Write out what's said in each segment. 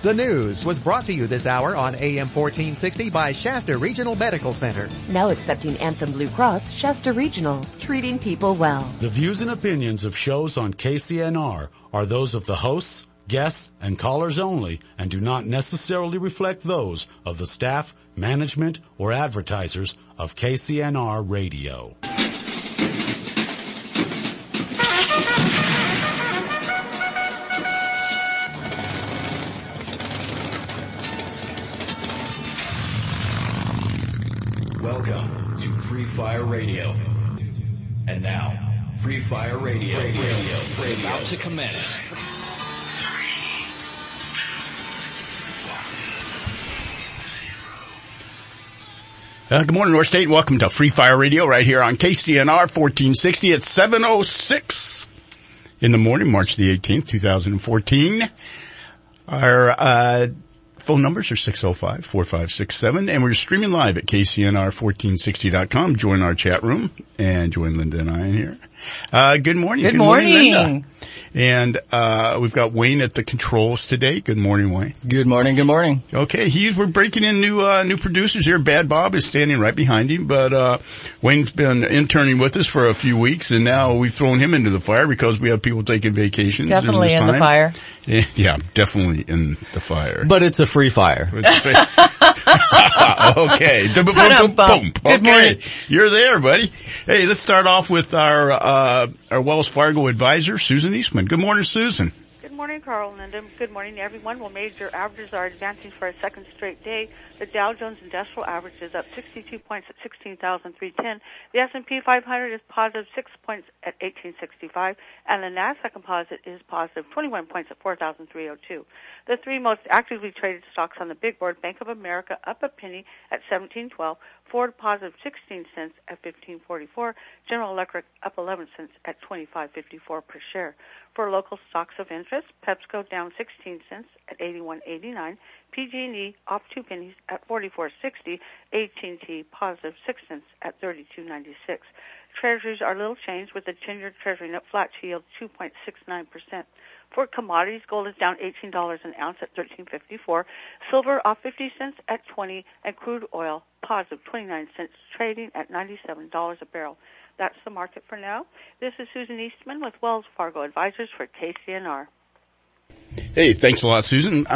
The news was brought to you this hour on AM 1460 by Shasta Regional Medical Center. Now accepting Anthem Blue Cross, Shasta Regional, treating people well. The views and opinions of shows on KCNR are those of the hosts, guests, and callers only and do not necessarily reflect those of the staff, management, or advertisers of KCNR Radio. Welcome to Free Fire Radio. And now, Free Fire Radio is about to commence. Good morning, North State, and welcome to Free Fire Radio right here on KCNR 1460 at 7:06 in the morning, March the 18th, 2014. Our phone numbers are 605-4567, and we're streaming live at KCNR1460.com. Join our chat room and join Linda and I in here. Good morning. Good morning, Linda. And we've got Wayne at the controls today. Good morning, Wayne. Good morning. Good morning. Okay, we're breaking in new producers here. Bad Bob is standing right behind him, but Wayne's been interning with us for a few weeks, and now we've thrown him into the fire because we have people taking vacations. Definitely in the fire. Yeah, definitely in the fire. But it's a free fire. Okay. Good morning. You're there, buddy. Hey, let's start off with our Wells Fargo advisor, Susan Eastman. Good morning, Susan. Good morning, Carl and Linda. Good morning, everyone. Well, major averages are advancing for a second straight day. The Dow Jones Industrial Average is up 62 points at 16,310. The S&P 500 is positive 6 points at 1865. And the NASDAQ Composite is positive 21 points at 4,302. The three most actively traded stocks on the big board: Bank of America up a penny at 17.12. Ford positive 16 cents at 15.44. General Electric up 11 cents at 25.54 per share. For local stocks of interest, PepsiCo down 16 cents at 81.89. PG&E off 2 pennies at 44.60. AT&T positive 6 cents at 32.96. Treasuries are little changed, with the 10-year Treasury note flat to yield 2.69%. For commodities, gold is down $18 an ounce at $13.54. Silver off 50 cents at 20, and crude oil positive 29 cents, trading at $97 a barrel. That's the market for now. This is Susan Eastman with Wells Fargo Advisors for KCNR. Hey, thanks a lot, Susan.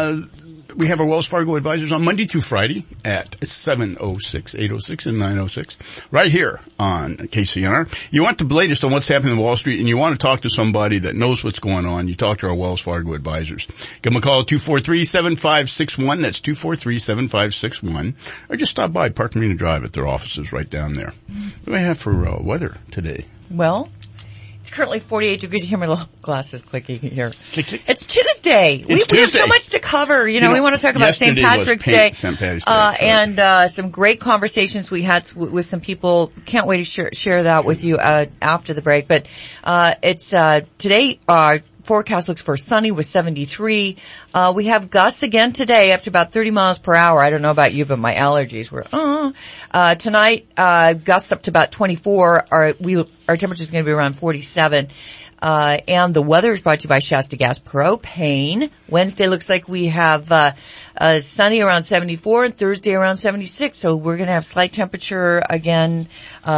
We have our Wells Fargo advisors on Monday through Friday at 7:06, 8:06, and 9:06, right here on KCNR. You want the latest on what's happening in Wall Street, and you want to talk to somebody that knows what's going on, you talk to our Wells Fargo advisors. Give them a call at 243-7561. That's 243-7561. Or just stop by Park Marina Drive at their offices right down there. What do I have for weather today? Well, it's currently 48 degrees. You hear my little glasses clicking here. Click, click. It's Tuesday. We have so much to cover. You know, we want to talk about St. Patrick's Day. St. Patrick's Day. And some great conversations we had with some people. Can't wait to share that with you after the break. But it's today forecast looks for sunny with 73. We have gusts again today up to about 30 miles per hour. I don't know about you, but my allergies were, tonight, gusts up to about 24. Our temperature is going to be around 47. And the weather is brought to you by Shasta Gas Propane. Wednesday looks like we have, sunny around 74 and Thursday around 76. So we're going to have slight temperature again,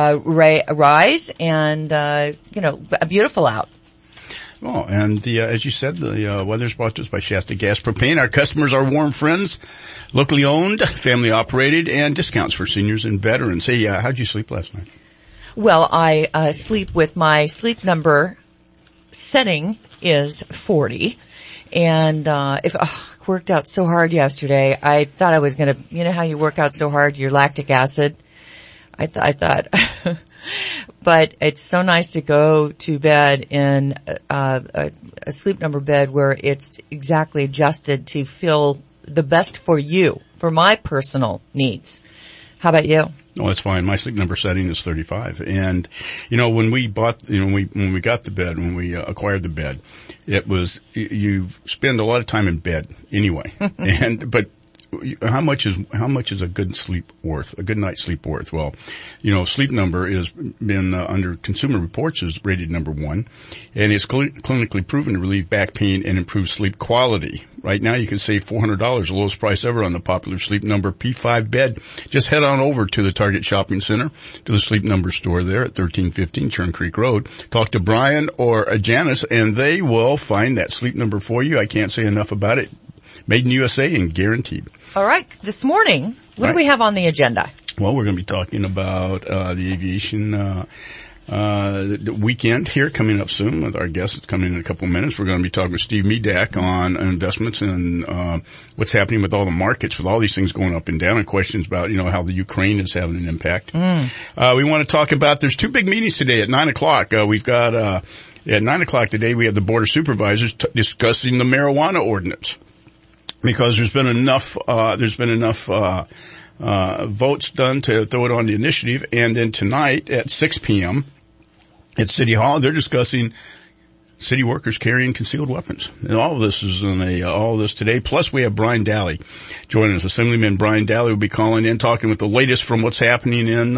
rise and, beautiful out. Oh, and as you said, the weather's brought to us by Shasta Gas Propane. Our customers are warm friends, locally owned, family operated, and discounts for seniors and veterans. Hey, how'd you sleep last night? Well, I sleep with my sleep number setting is 40, and worked out so hard yesterday. I thought I was gonna, you know how you work out so hard, your lactic acid. I thought. But it's so nice to go to bed in a sleep number bed where it's exactly adjusted to feel the best for you, for my personal needs. How about you? Oh, that's fine. My sleep number setting is 35. And, when we bought, when we got the bed, when we acquired the bed, it was, you spend a lot of time in bed anyway. But how much is a good sleep worth? A good night's sleep worth? Well, Sleep Number has been under Consumer Reports is rated number 1, and it's clinically proven to relieve back pain and improve sleep quality. Right now, you can save $400, the lowest price ever on the popular Sleep Number P5 bed. Just head on over to the Target Shopping Center, to the Sleep Number store there at 1315 Churn Creek Road. Talk to Brian or Janice, and they will find that Sleep Number for you. I can't say enough about it. Made in USA and guaranteed. All right. This morning, what do we have on the agenda? Well, we're going to be talking about the aviation the weekend here coming up soon with our guest. It's coming in a couple of minutes. We're going to be talking with Steve Medak on investments and what's happening with all the markets, with all these things going up and down, and questions about, how the Ukraine is having an impact. We want to talk about, there's 2 big meetings today at 9 o'clock. We've got at 9 o'clock today, we have the Board of Supervisors discussing the marijuana ordinance. Because there's been enough votes done to throw it on the initiative. And then tonight at 6 p.m. at City Hall, they're discussing city workers carrying concealed weapons. And all of this is all of this today. Plus we have Brian Daly joining us. Assemblyman Brian Daly will be calling in, talking with the latest from what's happening in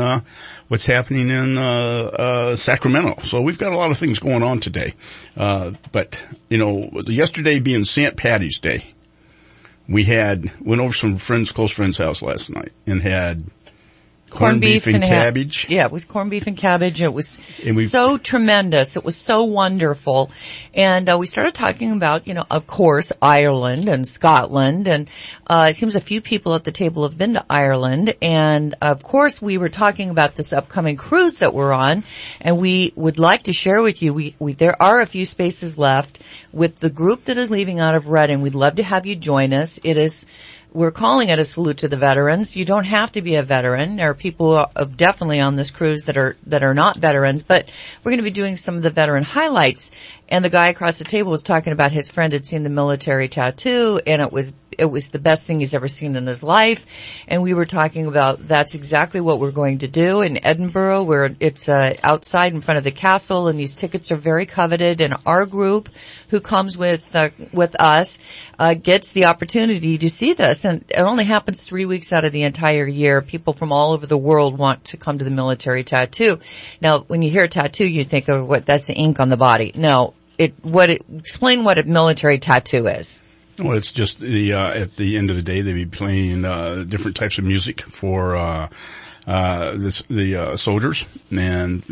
Sacramento. So we've got a lot of things going on today. But yesterday being St. Patty's Day, we went over some close friends' house last night and had corned beef and cabbage. Yeah, it was corned beef and cabbage. It was so tremendous. It was so wonderful. And we started talking about, of course, Ireland and Scotland. And it seems a few people at the table have been to Ireland. And, of course, we were talking about this upcoming cruise that we're on. And we would like to share with you, there are a few spaces left with the group that is leaving out of Reading. We'd love to have you join us. We're calling it a salute to the veterans. You don't have to be a veteran. There are people definitely on this cruise that are not veterans, but we're going to be doing some of the veteran highlights. And the guy across the table was talking about his friend had seen the military tattoo, and it was the best thing he's ever seen in his life. And we were talking about that's exactly what we're going to do in Edinburgh, where it's outside in front of the castle, and these tickets are very coveted. And our group, who comes with us, gets the opportunity to see this. And it only happens 3 weeks out of the entire year. People from all over the world want to come to the military tattoo. Now, when you hear tattoo, you think, oh, that's the ink on the body. No. Explain what a military tattoo is. Well, it's just at the end of the day, they be playing different types of music for the soldiers, and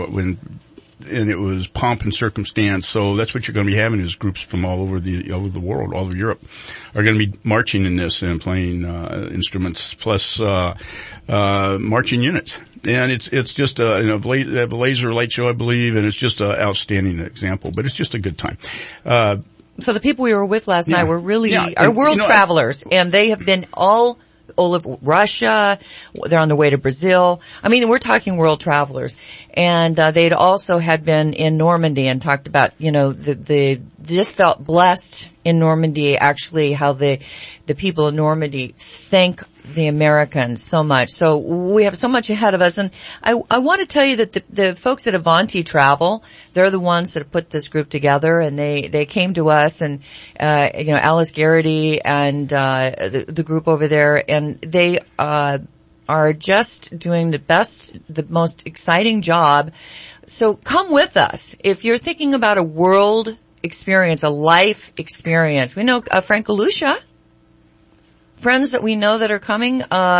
and it was pomp and circumstance. So that's what you're going to be having is groups from all over the world, all over Europe, are going to be marching in this and playing instruments plus marching units. And it's just they have a laser light show, I believe, and it's just an outstanding example. But it's just a good time. So the people we were with last night were really are world travelers, and they have been all over Russia. They're on their way to Brazil. I mean, we're talking world travelers. And they'd also had been in Normandy and talked about, they just felt blessed in Normandy, actually, how the people in Normandy thank the Americans so much. So we have so much ahead of us. And I want to tell you that the folks at Avanti Travel, they're the ones that have put this group together, and they came to us, and Alice Garrity and the group over there, and they are just doing the most exciting job. So come with us. If you're thinking about a world experience, a life experience, we know Frank Galusha, friends that we know that are coming,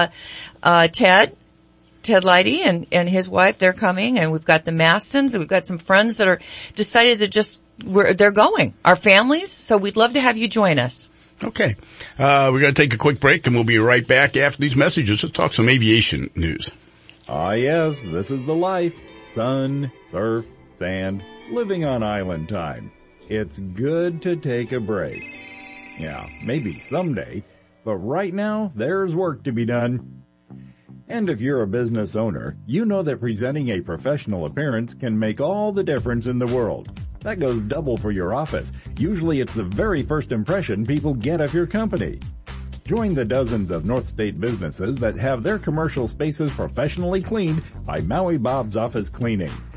Ted Leidy and his wife, they're coming, and we've got the Mastons, and we've got some friends that are decided that they're going, our families, so we'd love to have you join us. Okay. We're going to take a quick break, and we'll be right back after these messages to talk some aviation news. Ah, yes, this is the life. Sun, surf, sand, living on island time. It's good to take a break. Yeah, maybe someday, but right now, there's work to be done. And if you're a business owner, you know that presenting a professional appearance can make all the difference in the world. That goes double for your office. Usually it's the very first impression people get of your company. Join the dozens of North State businesses that have their commercial spaces professionally cleaned by Maui Bob's Office Cleaning.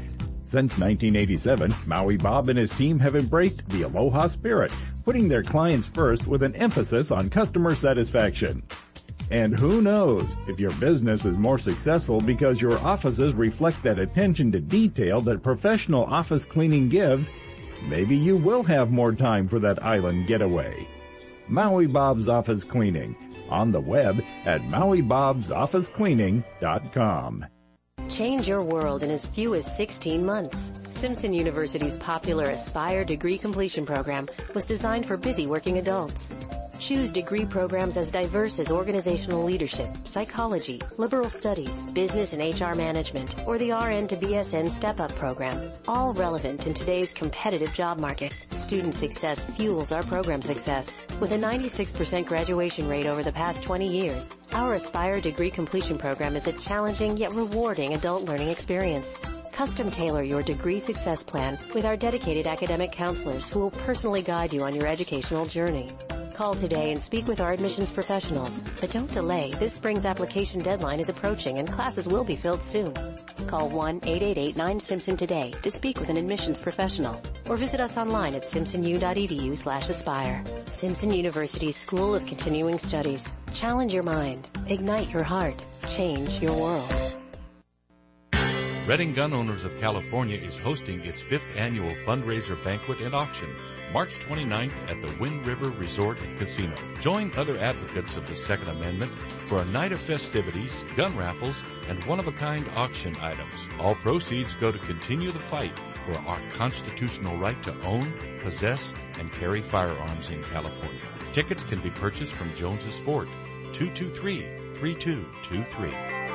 Since 1987, Maui Bob and his team have embraced the Aloha spirit, putting their clients first with an emphasis on customer satisfaction. And who knows, if your business is more successful because your offices reflect that attention to detail that professional office cleaning gives, maybe you will have more time for that island getaway. Maui Bob's Office Cleaning, on the web at MauiBob'sOfficeCleaning.com. Change your world in as few as 16 months. Simpson University's popular Aspire degree completion program was designed for busy working adults. Choose degree programs as diverse as organizational leadership, psychology, liberal studies, business and HR management, or the RN to BSN step-up program. All relevant in today's competitive job market. Student success fuels our program success. With a 96% graduation rate over the past 20 years, our Aspire degree completion program is a challenging yet rewarding adult learning experience. Custom tailor your degree success plan with our dedicated academic counselors who will personally guide you on your educational journey. Call today and speak with our admissions professionals. But don't delay. This spring's application deadline is approaching and classes will be filled soon. Call 1-888-9-SIMPSON today to speak with an admissions professional or visit us online at simpsonu.edu/aspire. Simpson University School of Continuing Studies. Challenge your mind. Ignite your heart. Change your world. Redding Gun Owners of California is hosting its 5th annual fundraiser banquet and auction, March 29th at the Wind River Resort and Casino. Join other advocates of the Second Amendment for a night of festivities, gun raffles, and one-of-a-kind auction items. All proceeds go to continue the fight for our constitutional right to own, possess, and carry firearms in California. Tickets can be purchased from Jones's Fort, 223-3223.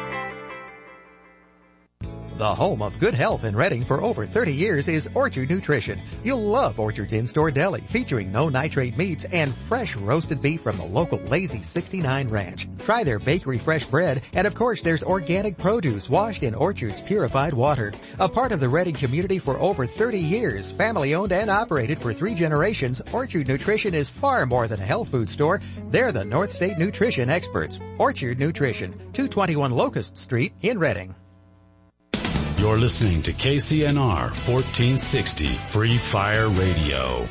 The home of good health in Redding for over 30 years is Orchard Nutrition. You'll love Orchard's in-store deli featuring no nitrate meats and fresh roasted beef from the local Lazy 69 Ranch. Try their bakery fresh bread, and of course there's organic produce washed in Orchard's purified water. A part of the Redding community for over 30 years, family owned and operated for 3 generations, Orchard Nutrition is far more than a health food store. They're the North State Nutrition experts. Orchard Nutrition, 221 Locust Street in Redding. You're listening to KCNR 1460 Free Fire Radio.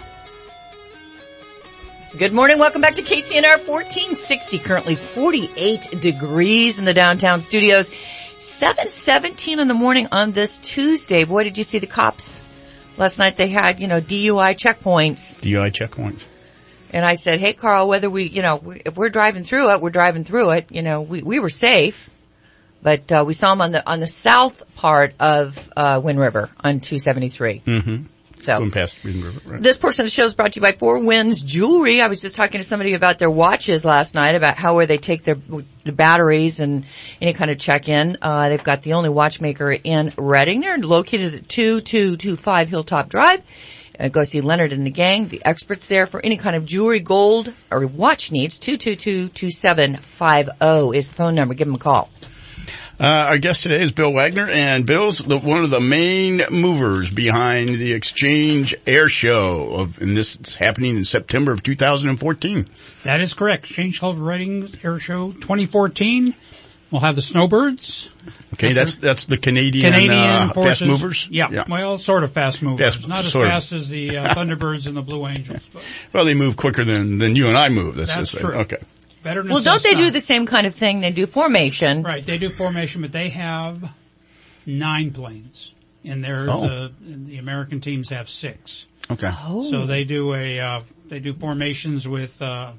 Good morning. Welcome back to KCNR 1460. Currently 48 degrees in the downtown studios. 7:17 in the morning on this Tuesday. Boy, did you see the cops last night? They had, DUI checkpoints. And I said, hey, Carl, whether if we're driving through it, we're driving through it. We were safe. But we saw them on the south part of Wind River on 273. Mm-hmm. So going past Wind River, right. This portion of the show is brought to you by Four Winds Jewelry. I was just talking to somebody about their watches last night, about where they take the batteries and any kind of check-in. They've got the only watchmaker in Redding. They're located at 2225 Hilltop Drive. Go see Leonard and the gang, the experts there for any kind of jewelry, gold, or watch needs. 222-2750 is the phone number. Give them a call. Our guest today is Bill Wagner, and Bill's one of the main movers behind the Exchange Air Show, and this is happening in September of 2014. That is correct. Exchange held Redding Air Show 2014. We'll have the Snowbirds. Okay, that's the Canadian forces. Fast movers? Yeah, well, sort of fast movers. Not as fast as the Thunderbirds and the Blue Angels. But. Well, they move quicker than you and I move. That's true. Okay. Well, don't they do the same kind of thing? They do formation. Right, they do formation, but they have 9 planes. And the American teams have 6. Okay. Oh. So they do formations with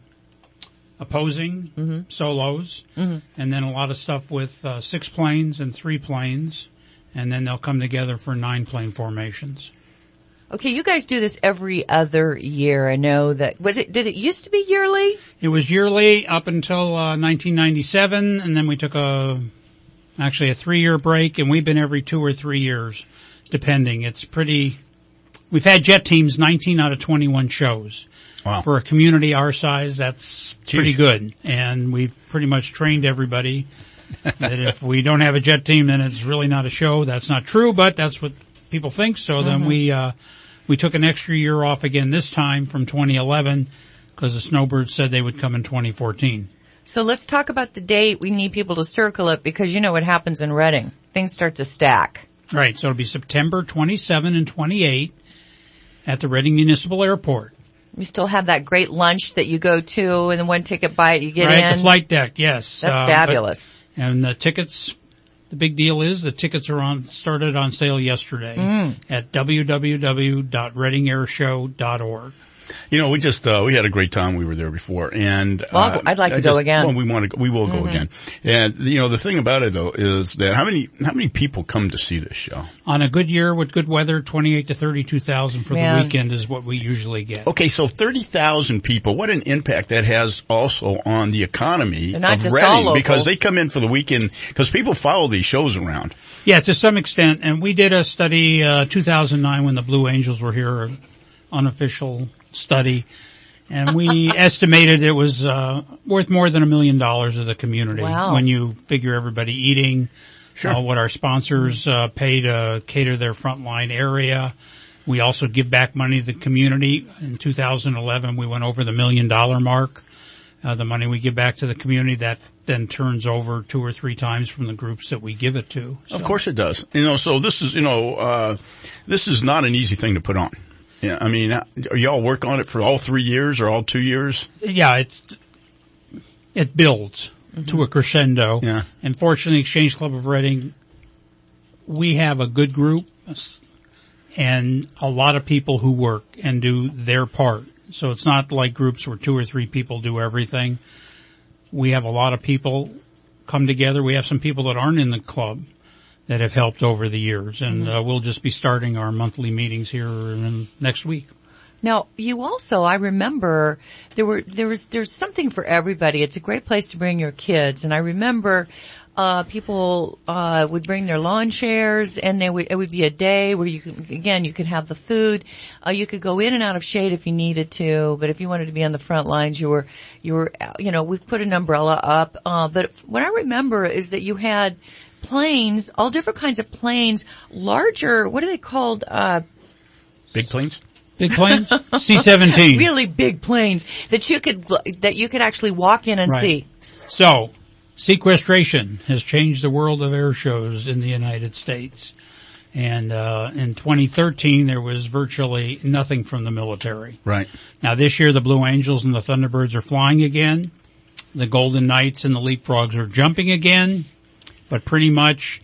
opposing solos, and then a lot of stuff with 6 planes and 3 planes, and then they'll come together for 9-plane formations. Okay, you guys do this every other year. I know that. Did it used to be yearly? It was yearly up until 1997, and then we took actually a 3-year break, and we've been every 2 or 3 years, depending. We've had jet teams 19 out of 21 shows. Wow. For a community our size, that's pretty good. And we've pretty much trained everybody that if we don't have a jet team, then it's really not a show. That's not true, but that's what people think. So then we took an extra year off again this time from 2011 because the Snowbirds said they would come in 2014. So let's talk about the date. We need people to circle it because you know what happens in Redding. Things start to stack. Right, so it'll be September 27 and 28 at the Reading Municipal Airport. We still have that great lunch that you go to, and the one ticket bite you get in. Right, the flight deck, yes. That's fabulous. And the tickets, the big deal is the tickets are started on sale yesterday at www.readingairshow.org. You know, we had a great time. We were there before, and I'd like to go again. Well, we will go again. And you know, the thing about it though is that how many people come to see this show? On a good year with good weather, 28 to 32,000 for the weekend is what we usually get. Okay, so 30,000 people. What an impact that has also on the economy of Reading, because they come in for the weekend because people follow these shows around. Yeah, to some extent. And we did a study 2009 when the Blue Angels were here, an unofficial study, and we estimated it was worth more than $1 million of the community. Wow. When you figure everybody eating, what our sponsors pay to cater their frontline area. We also give back money to the community. In 2011, we went over the $1 million mark. The money we give back to the community, that then turns over 2 or 3 times from the groups that we give it to. So. Of course it does. You know, so this is, this is not an easy thing to put on. Yeah, I mean, are y'all work on it for all 3 years or all 2 years? Yeah, it builds to a crescendo. Yeah. And fortunately, Exchange Club of Reading, we have a good group and a lot of people who work and do their part. So it's not like groups where 2 or 3 people do everything. We have a lot of people come together. We have some people that aren't in the club that have helped over the years, and we'll just be starting our monthly meetings here next week. Now, you also, I remember there's something for everybody. It's a great place to bring your kids, and I remember people would bring their lawn chairs, and it would be a day where you could have the food. You could go in and out of shade if you needed to, but if you wanted to be on the front lines, you were we put an umbrella up. But what I remember is that you had planes, all different kinds of planes, larger, what are they called? Big planes? Big planes? C-17. Really big planes that you could actually walk in and see. So, sequestration has changed the world of air shows in the United States. And, in 2013, there was virtually nothing from the military. Right. Now this year, the Blue Angels and the Thunderbirds are flying again. The Golden Knights and the Leapfrogs are jumping again. But pretty much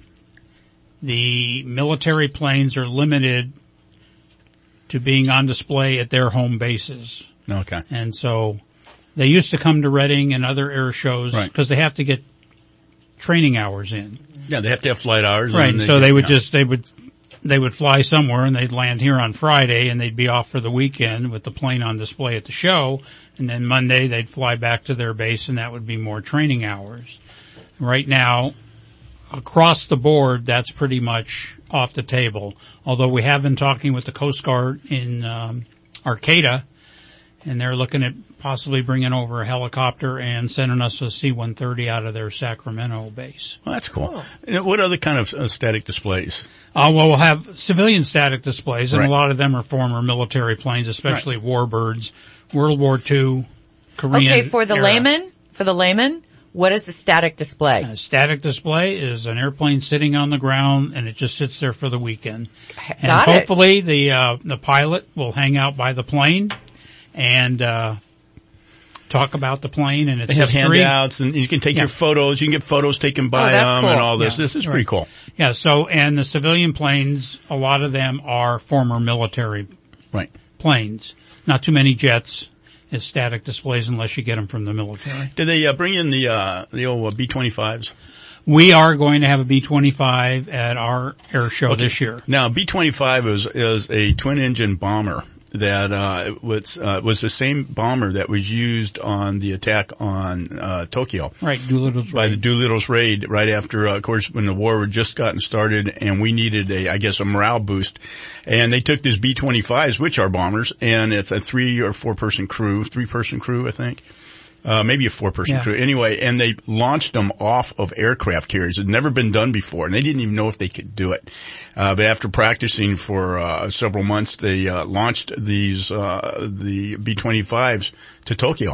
the military planes are limited to being on display at their home bases. Okay. And so they used to come to Reading and other air shows because they have to get training hours in. Yeah, they have to have flight hours. Right. And so they would fly somewhere and they'd land here on Friday and they'd be off for the weekend with the plane on display at the show. And then Monday they'd fly back to their base and that would be more training hours. Right now, across the board, that's pretty much off the table. Although we have been talking with the Coast Guard in Arcata, and they're looking at possibly bringing over a helicopter and sending us a C-130 out of their Sacramento base. Well, that's cool. Oh. What other kind of static displays? Well, we'll have civilian static displays, and a lot of them are former military planes, especially warbirds, World War II, Korean Okay, for the layman, what is the static display? A static display is an airplane sitting on the ground and it just sits there for the weekend. And hopefully the pilot will hang out by the plane and talk about the plane and its history. They have handouts and you can take your photos. You can get photos taken by them and all this. This is pretty cool. Yeah, so and the civilian planes, a lot of them are former military planes. Not too many jets. It's static displays unless you get them from the military. Did they bring in the old B-25s? We are going to have a B-25 at our air show this year. Now, B-25 is a twin-engine bomber that was the same bomber that was used on the attack on Tokyo. Right, Doolittle's by raid. the Doolittle's raid, right after, of course, when the war had just gotten started, and we needed a morale boost. And they took these B-25s, which are bombers, and it's a 3 or 4 person crew, 3-person crew, I think. Maybe a 4-person crew. Anyway, and they launched them off of aircraft carriers. It had never been done before, and they didn't even know if they could do it. But after practicing for several months, they launched the B-25s to Tokyo.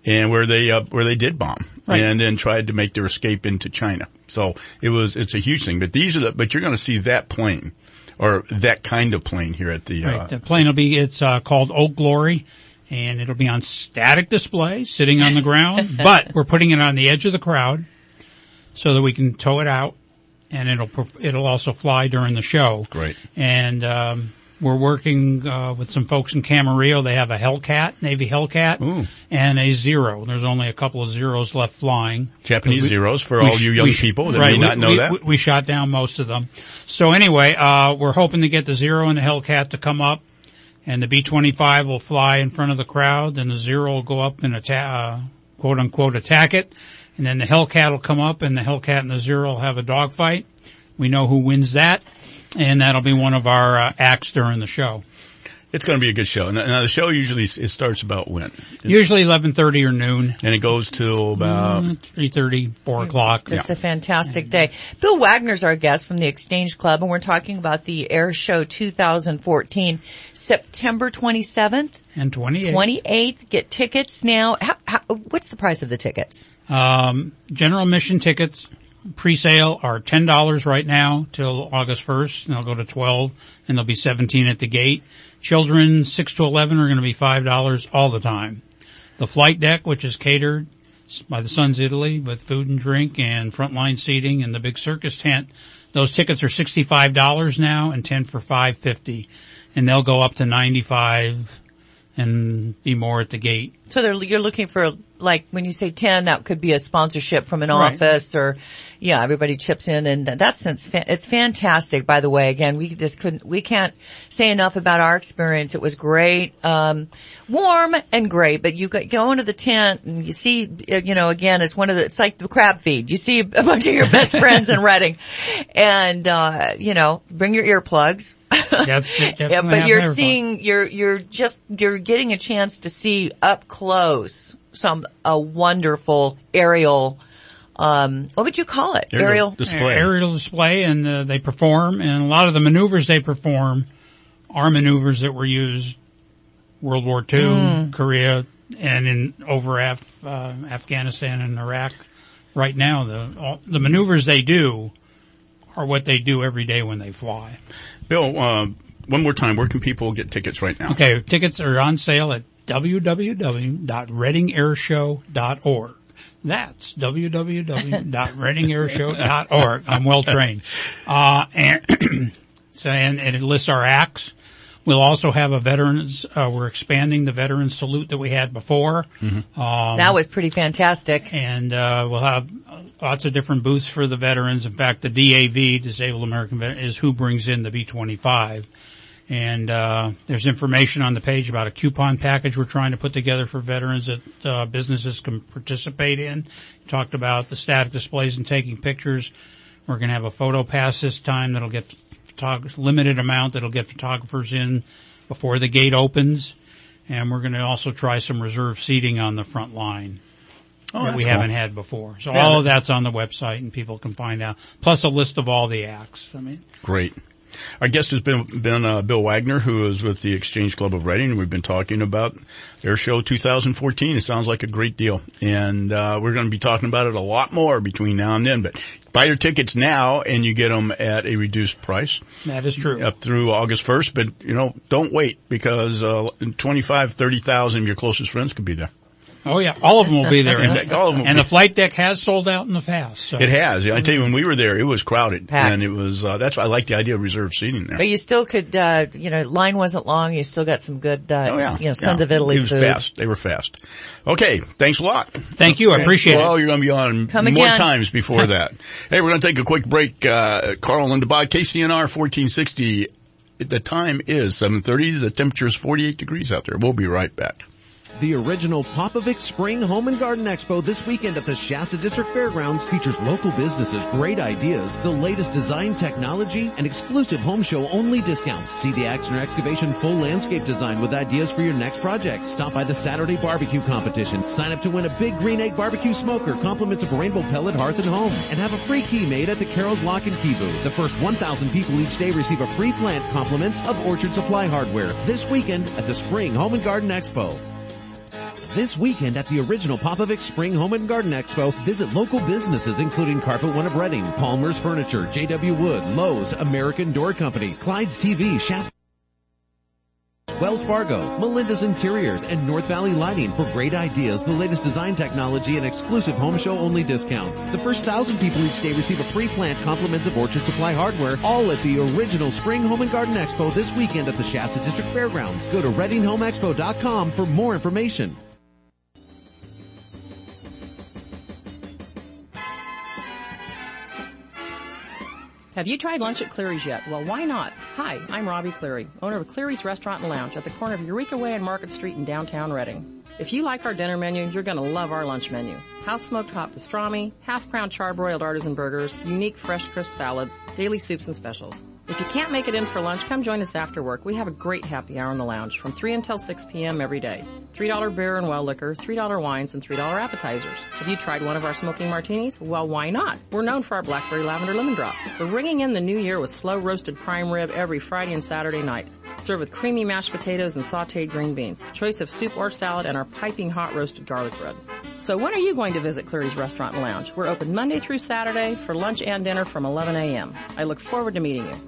and where they did bomb, right. and then tried to make their escape into China. So it's a huge thing. But but you're going to see that plane, or that kind of plane here at the. Right. The plane it's called Oak Glory, and it'll be on static display, sitting on the ground. But we're putting it on the edge of the crowd, so that we can tow it out, and it'll also fly during the show. Great. And we're working with some folks in Camarillo. They have a Hellcat, Navy Hellcat, and a Zero. There's only a couple of Zeros left flying. Japanese Zeros for all you young people that may not know that. We shot down most of them. So anyway, we're hoping to get the Zero and the Hellcat to come up, and the B-25 will fly in front of the crowd, and the Zero will go up and quote unquote attack it, and then the Hellcat will come up, and the Hellcat and the Zero will have a dogfight. We know who wins that. And that'll be one of our acts during the show. It's going to be a good show. Now the show usually it starts about when? Usually 11:30 or noon, and it goes till about 3:30, 4 o'clock. It's just a fantastic day. Bill Wagner's our guest from the Exchange Club, and we're talking about the Air Show 2014, September 27th and 28th. 28th. Get tickets now. What's the price of the tickets? General admission tickets. Pre-sale are $10 right now till August 1st, and they'll go to $12, and they'll be $17 at the gate. Children 6 to 11 are going to be $5 all the time. The flight deck, which is catered by the Sun's Italy with food and drink and frontline seating and the big circus tent, those tickets are $65 now and 10 for $5.50, and they'll go up to $95 and be more at the gate. So you're looking for, like, when you say 10, that could be a sponsorship from an office, or, everybody chips in, and it's fantastic, by the way. Again, we can't say enough about our experience. It was great, warm and great, but you go into the tent and you see, again, it's like the crab feed. You see a bunch of your best friends in Reading, and, bring your earplugs. But you're getting a chance to see up close a wonderful aerial, what would you call it? Aerial display. Aerial display, and they perform, and a lot of the maneuvers they perform are maneuvers that were used World War II, Korea, and over Afghanistan and Iraq. Right now, the maneuvers they do are what they do every day when they fly. Bill, one more time, where can people get tickets right now? Okay, tickets are on sale at www.readingairshow.org. That's www.readingairshow.org. I'm well trained. And it lists our acts. We'll also have a veterans, we're expanding the veterans salute that we had before. That was pretty fantastic. And, we'll have lots of different booths for the veterans. In fact, the DAV, Disabled American Veteran, is who brings in the B-25. And, there's information on the page about a coupon package we're trying to put together for veterans that, businesses can participate in. Talked about the static displays and taking pictures. We're going to have a photo pass this time that'll get limited amount that'll get photographers in before the gate opens. And we're going to also try some reserved seating on the front line that we haven't had before. So all of that's on the website and people can find out. Plus a list of all the acts. Great. Our guest has been Bill Wagner, who is with the Exchange Club of Reading. We've been talking about their show 2014. It sounds like a great deal. And we're going to be talking about it a lot more between now and then. But buy your tickets now and you get them at a reduced price. That is true. Up through August 1st. But, don't wait, because 30,000 of your closest friends could be there. Oh yeah, all of them will be there. All of them. And the flight deck has sold out in the past. So. It has. I tell you, when we were there, it was crowded. Packed. And it was, that's why I like the idea of reserved seating there. But you still could, line wasn't long. You still got some good, Sons of Italy food. It was fast. They were fast. Okay. Thanks a lot. Thank you. I appreciate it. Well, you're going to be on more times before that. Hey, we're going to take a quick break. Carl and Linda KCNR 1460. The time is 7:30. The temperature is 48 degrees out there. We'll be right back. The original Popovic Spring Home and Garden Expo this weekend at the Shasta District Fairgrounds features local businesses, great ideas, the latest design technology, and exclusive home show only discounts. See the Axner Excavation full landscape design with ideas for your next project. Stop by the Saturday barbecue competition. Sign up to win a big Green Egg barbecue smoker, compliments of Rainbow Pellet Hearth and Home, and have a free key made at the Carol's Lock and Key booth. The first 1,000 people each day receive a free plant, compliments of Orchard Supply Hardware this weekend at the Spring Home and Garden Expo. this weekend at the original Popovic Spring Home and Garden Expo. Visit local businesses including Carpet One of Reading, Palmer's Furniture, J.W. Wood, Lowe's, American Door Company, Clyde's TV, Shasta, Wells Fargo, Melinda's Interiors, and North Valley Lighting for great ideas, the latest design technology, and exclusive home show only discounts. The first 1,000 people each day receive a free plant compliments of Orchard Supply hardware, all at the original Spring Home and Garden Expo this weekend at the Shasta District Fairgrounds. Go to ReadingHomeExpo.com for more information. Have you tried lunch at Cleary's yet? Well, why not? Hi, I'm Robbie Cleary, owner of Cleary's Restaurant and Lounge at the corner of Eureka Way and Market Street in downtown Reading. If you like our dinner menu, you're going to love our lunch menu. House-smoked hot pastrami, half-crown charbroiled artisan burgers, unique fresh crisp salads, daily soups and specials. If you can't make it in for lunch, come join us after work. We have a great happy hour in the lounge from 3 until 6 p.m. every day. $3 beer and well liquor, $3 wines, and $3 appetizers. Have you tried one of our smoking martinis? Well, why not? We're known for our blackberry lavender lemon drop. We're ringing in the new year with slow roasted prime rib every Friday and Saturday night. Served with creamy mashed potatoes and sauteed green beans. Choice of soup or salad and our piping hot roasted garlic bread. So when are you going to visit Cleary's Restaurant and Lounge? We're open Monday through Saturday for lunch and dinner from 11 a.m. I look forward to meeting you.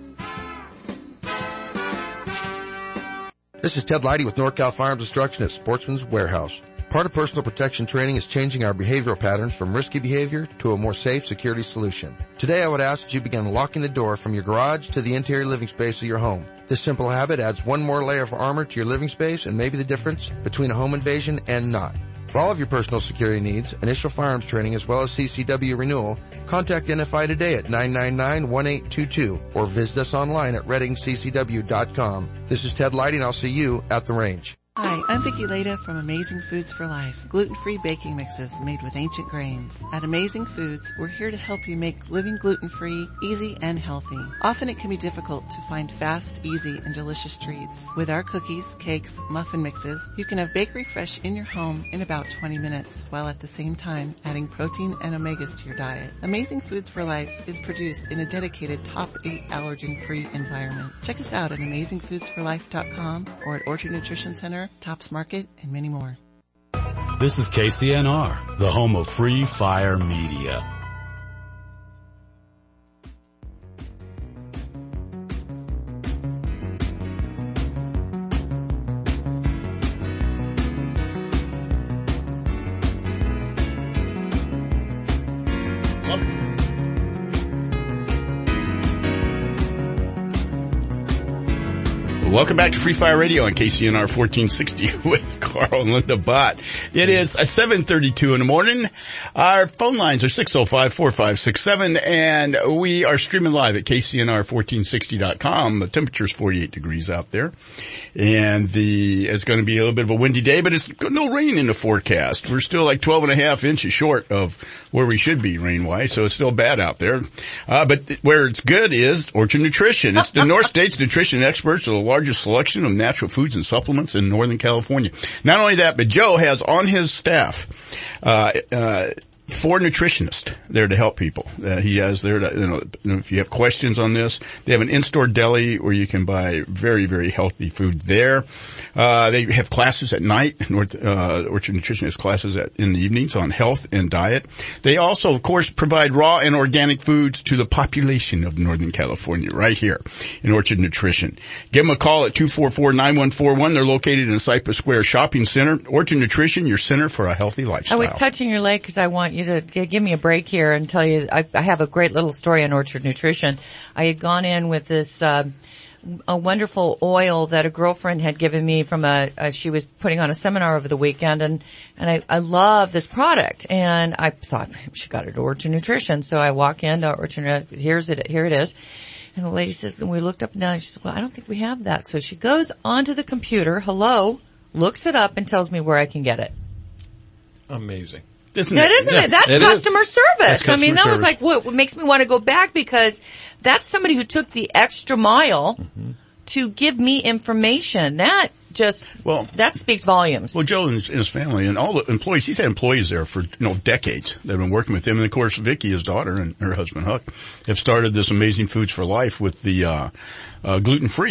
This is Ted Leidy with NorCal Firearms Destruction at Sportsman's Warehouse. Part of personal protection training is changing our behavioral patterns from risky behavior to a more safe security solution. Today I would ask that you begin locking the door from your garage to the interior living space of your home. This simple habit adds one more layer of armor to your living space and may be the difference between a home invasion and not. For all of your personal security needs, initial firearms training as well as CCW renewal, contact NFI today at 999-1822 or visit us online at readingccw.com. This is Ted Leidy and I'll see you at the range. Hi, I'm Vicki Leda from Amazing Foods for Life, gluten-free baking mixes made with ancient grains. At Amazing Foods, we're here to help you make living gluten-free, easy, and healthy. Often it can be difficult to find fast, easy, and delicious treats. With our cookies, cakes, muffin mixes, you can have bakery fresh in your home in about 20 minutes, while at the same time adding protein and omegas to your diet. Amazing Foods for Life is produced in a dedicated top 8 allergen-free environment. Check us out at AmazingFoodsForLife.com or at Orchard Nutrition Center, Tops Market, and many more. This is KCNR, the home of Free Fire Media. Welcome back to Free Fire Radio on KCNR 1460 with Carl and Linda Bott. It is 7:32 in the morning. Our phone lines are 605-4567 and we are streaming live at KCNR1460.com. The temperature's 48 degrees out there and it's going to be a little bit of a windy day, but it's no rain in the forecast. We're still like 12.5 inches short of where we should be rain-wise, so it's still bad out there. But where it's good is Orchard Nutrition. It's the North States nutrition experts of the largest selection of natural foods and supplements in Northern California. Not only that, but Joe has on his staff 4 nutritionists there to help people. He has there to, if you have questions on this, they have an in-store deli where you can buy very, very healthy food there. They have classes at night. Orchard Nutrition has classes in the evenings on health and diet. They also, of course, provide raw and organic foods to the population of Northern California right here in Orchard Nutrition. Give them a call at 244-9141. They're located in Cypress Square Shopping Center. Orchard Nutrition, your center for a healthy lifestyle. I was touching your leg because I want you to give me a break here and tell you I have a great little story on Orchard Nutrition. I had gone in with this a wonderful oil that a girlfriend had given me from she was putting on a seminar over the weekend and I love this product and I thought she got it at Orchard Nutrition. So I walk into Orchard, here it is. And the lady says, and we looked up and down and she said, well, I don't think we have that. So she goes onto the computer, looks it up and tells me where I can get it. Amazing. Isn't it? That's customer service. I mean, that was like what makes me want to go back because that's somebody who took the extra mile to give me information. That speaks volumes. Well, Joe and his family and all the employees, he's had employees there for, decades. They've been working with him. And of course, Vicki, his daughter, and her husband Huck have started this Amazing Foods for Life with the, gluten-free.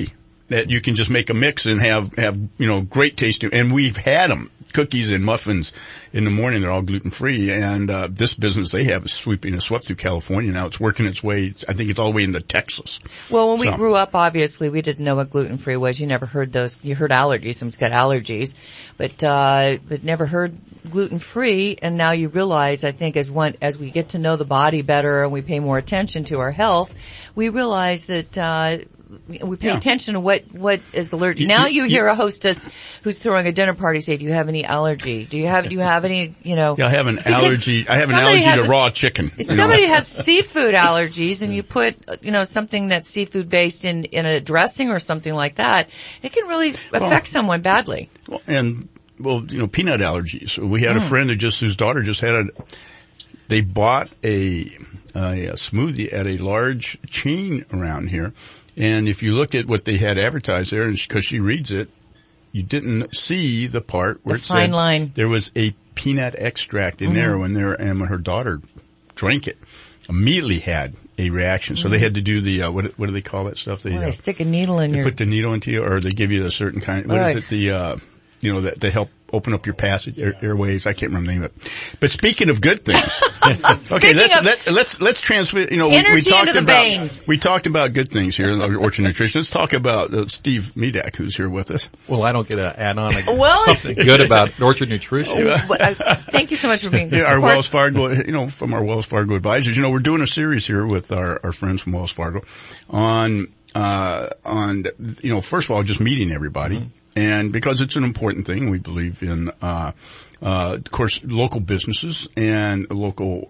that you can just make a mix and have, great tasting. And we've had them. Cookies and muffins in the morning, they're all gluten-free. And, this business they have is swept through California now. It's working its way, I think it's all the way into Texas. Well, when we grew up, obviously, we didn't know what gluten-free was. You never heard those. You heard allergies. Someone's got allergies. But never heard gluten-free. And now you realize, I think, as we get to know the body better and we pay more attention to our health, we realize that, we pay attention to what is allergic. Now you hear a hostess who's throwing a dinner party say, do you have any allergy? Do you have any, Yeah, I have an allergy. I have an allergy to raw chicken. If somebody has seafood allergies and you put, something that's seafood based in a dressing or something like that, it can really affect someone badly. Peanut allergies. We had a friend whose daughter just had they bought a smoothie at a large chain around here. And if you look at what they had advertised there, and because she reads it, you didn't see the part where it said line. There was a peanut extract in there when her daughter drank it, immediately had a reaction. So they had to do the, what do they call that stuff? They stick a needle in put the needle into you, or they give you a certain kind, what is it, that they help open up your passage, airways. I can't remember the name of it. But speaking of good things, okay, let's transfer, we talked about good things here in Orchard Nutrition. Let's talk about Steve Medak, who's here with us. Well, I don't get to add on something good about Orchard Nutrition. Thank you so much for being here. Our Wells Fargo, from our Wells Fargo advisors, we're doing a series here with our friends from Wells Fargo on, first of all, just meeting everybody. Mm-hmm. And because it's an important thing, we believe in, of course, local businesses and local,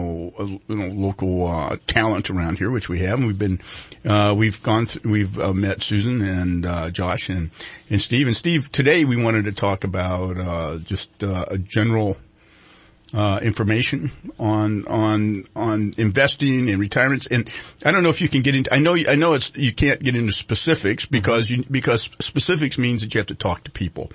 local talent around here, which we have. And we've met Susan and Josh and Steve. And Steve, today we wanted to talk about just a general information on investing and retirements. And I don't know if you can get into, I know you can't get into specifics because specifics means that you have to talk to people,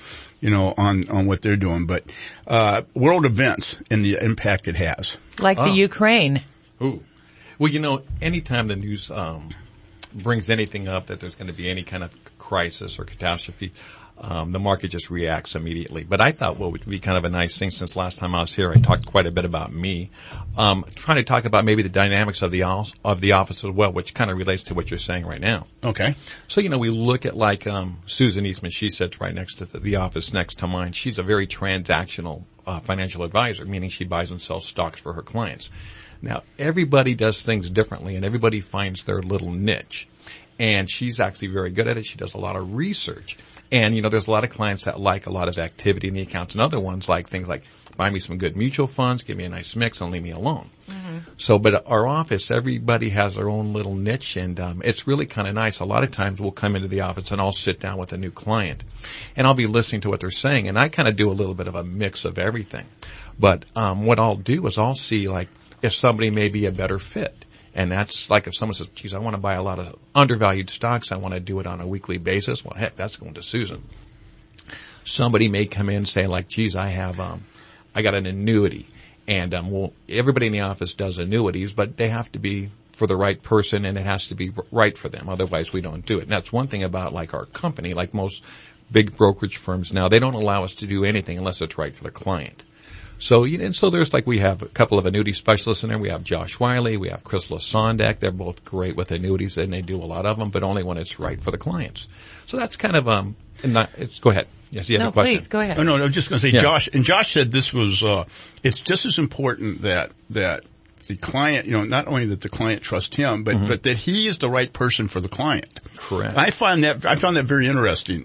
on what they're doing, but, world events and the impact it has. Like the Ukraine. Ooh. Well, anytime the news, brings anything up that there's going to be any kind of crisis or catastrophe, the market just reacts immediately. But I thought what would be kind of a nice thing, since last time I was here, I talked quite a bit about me. Trying to talk about maybe the dynamics of the office as well, which kind of relates to what you're saying right now. Okay. So, we look at Susan Eastman, she sits right next to the office next to mine. She's a very transactional, financial advisor, meaning she buys and sells stocks for her clients. Now, everybody does things differently and everybody finds their little niche. And she's actually very good at it. She does a lot of research. And, there's a lot of clients that like a lot of activity in the accounts, and other ones like things like buy me some good mutual funds, give me a nice mix, and leave me alone. Mm-hmm. So, but our office, everybody has their own little niche, and it's really kind of nice. A lot of times we'll come into the office and I'll sit down with a new client, and I'll be listening to what they're saying, and I kind of do a little bit of a mix of everything. But what I'll do is I'll see if somebody may be a better fit. And that's like if someone says, geez, I want to buy a lot of undervalued stocks. I want to do it on a weekly basis. Well, heck, that's going to Susan. Somebody may come in and say geez, I got an annuity. And, everybody in the office does annuities, but they have to be for the right person and it has to be right for them. Otherwise we don't do it. And that's one thing about our company, like most big brokerage firms now, they don't allow us to do anything unless it's right for the client. So, and so there's we have a couple of annuity specialists in there. We have Josh Wiley. We have Chris Lasondak. They're both great with annuities and they do a lot of them, but only when it's right for the clients. So that's kind of, go ahead. Yes, you have a question. Please, go ahead. Oh, no, I was just going to say, Josh said this was, it's just as important that the client, not only that the client trusts him, but that he is the right person for the client. Correct. I found that very interesting,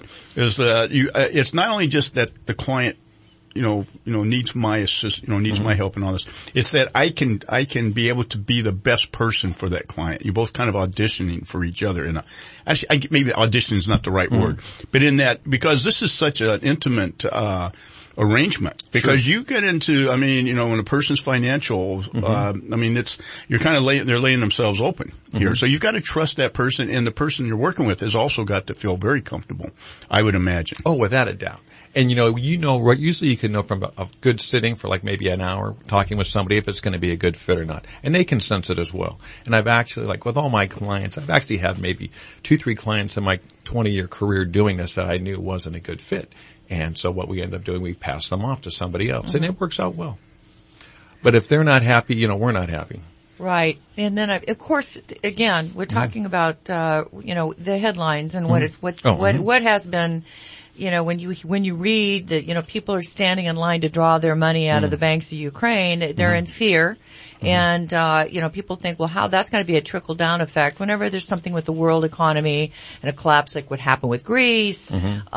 it's not only just that the client needs my assist, needs my help and all this. It's that I can be able to be the best person for that client. You're both kind of auditioning for each other. And actually, maybe auditioning is not the right word, but in that, because this is such an intimate, arrangement, because you get into, when a person's financial, you're kind of they're laying themselves open here. So you've got to trust that person, and the person you're working with has also got to feel very comfortable, I would imagine. Oh, without a doubt. And usually you can know from a good sitting for like maybe an hour talking with somebody if it's going to be a good fit or not. And they can sense it as well. And I've actually, like with all my clients, I've actually had maybe 2-3 clients in my 20-year career doing this that I knew wasn't a good fit. And so what we end up doing, we pass them off to somebody else, and it works out well. But if they're not happy, we're not happy. Right. And then, of course, again, we're talking about, the headlines and what has been, when you read that, people are standing in line to draw their money out of the banks of Ukraine, they're in fear. And, people think, well, how that's going to be a trickle down effect whenever there's something with the world economy and a collapse like what happened with Greece.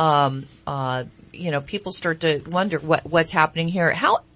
People start to wonder what's happening here.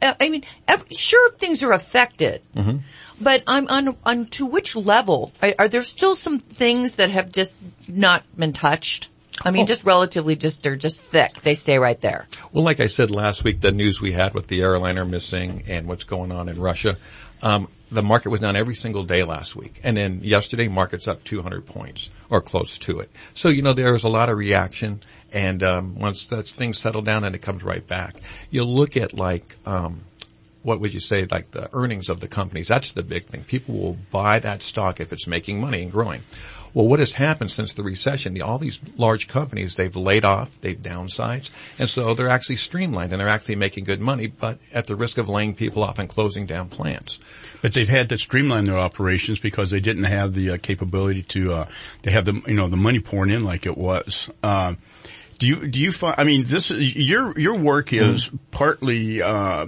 Sure, things are affected, but I'm on to which level? Are there still some things that have just not been touched? Just relatively they're just thick. They stay right there. Well, like I said last week, the news we had with the airliner missing and what's going on in Russia, the market was down every single day last week. And then yesterday, market's up 200 points or close to it. So, there was a lot of reaction. And once things settle down and it comes right back, you'll look at what would you say, like the earnings of the companies. That's the big thing. People will buy that stock if it's making money and growing. Well, what has happened since the recession? All these large companies, they've laid off, they've downsized, and so they're actually streamlined and they're actually making good money, but at the risk of laying people off and closing down plants. But they've had to streamline their operations because they didn't have the capability to have the the money pouring in like it was. Do you find? This your work is partly.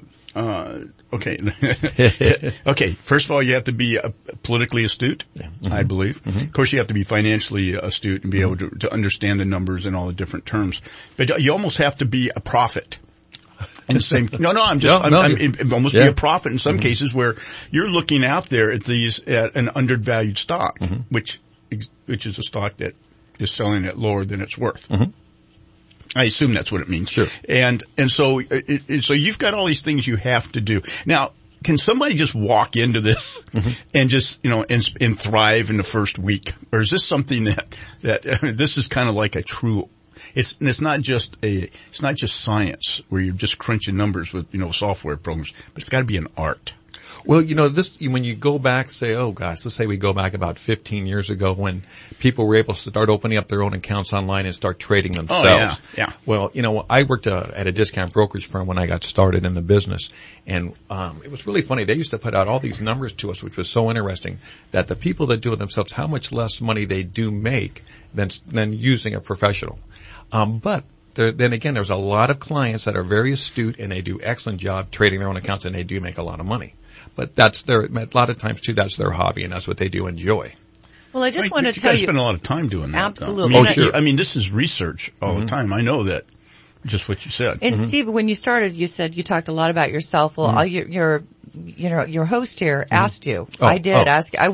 Okay. Okay. First of all, you have to be politically astute, I believe. Of course, you have to be financially astute and be able to understand the numbers and all the different terms. But you almost have to be a prophet. In the same, I'm almost be a prophet in some cases where you're looking out there at an undervalued stock, which is a stock that is selling at lower than it's worth. I assume that's what it means. Sure. And so you've got all these things you have to do. Now, can somebody just walk into this and just, and thrive in the first week? Or is this something that this is kind of like a true, it's not just science where you're just crunching numbers with, software programs, but it's got to be an art. Well, when you go back, let's say we go back about 15 years ago when people were able to start opening up their own accounts online and start trading themselves. Oh, yeah. Well, I worked at a discount brokerage firm when I got started in the business, and it was really funny. They used to put out all these numbers to us, which was so interesting, that the people that do it themselves, how much less money they do make than using a professional. But then again, there's a lot of clients that are very astute and they do excellent job trading their own accounts and they do make a lot of money. But a lot of times too, that's their hobby and that's what they do enjoy. Well, I just want to tell you. You spend a lot of time doing that. Absolutely. Sure. This is research all the time. I know that. Just what you said. And Steve, when you started, you said you talked a lot about yourself. Well, your host here asked you. I did ask you.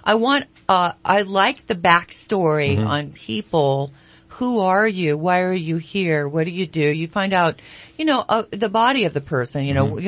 I like the backstory on people. Who are you? Why are you here? What do you do? You find out, the body of the person,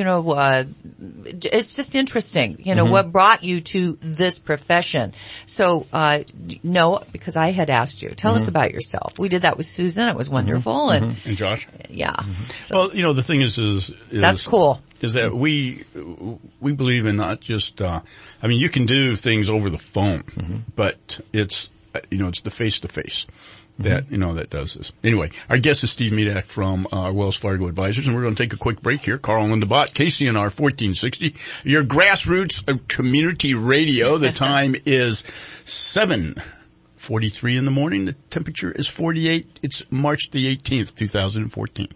it's just interesting, what brought you to this profession. So, no, because I had asked you, tell us about yourself. We did that with Susan. It was wonderful. And Josh? Yeah. So, well, the thing is that's cool. Is that we believe in not just, you can do things over the phone, but it's the face to face. That does this. Anyway, our guest is Steve Medak from Wells Fargo Advisors, and we're going to take a quick break here. Carl and Linda Bott, KCNR 1460, your grassroots of community radio. The time is 7:43 in the morning. The temperature is 48. It's March the 18th, 2014.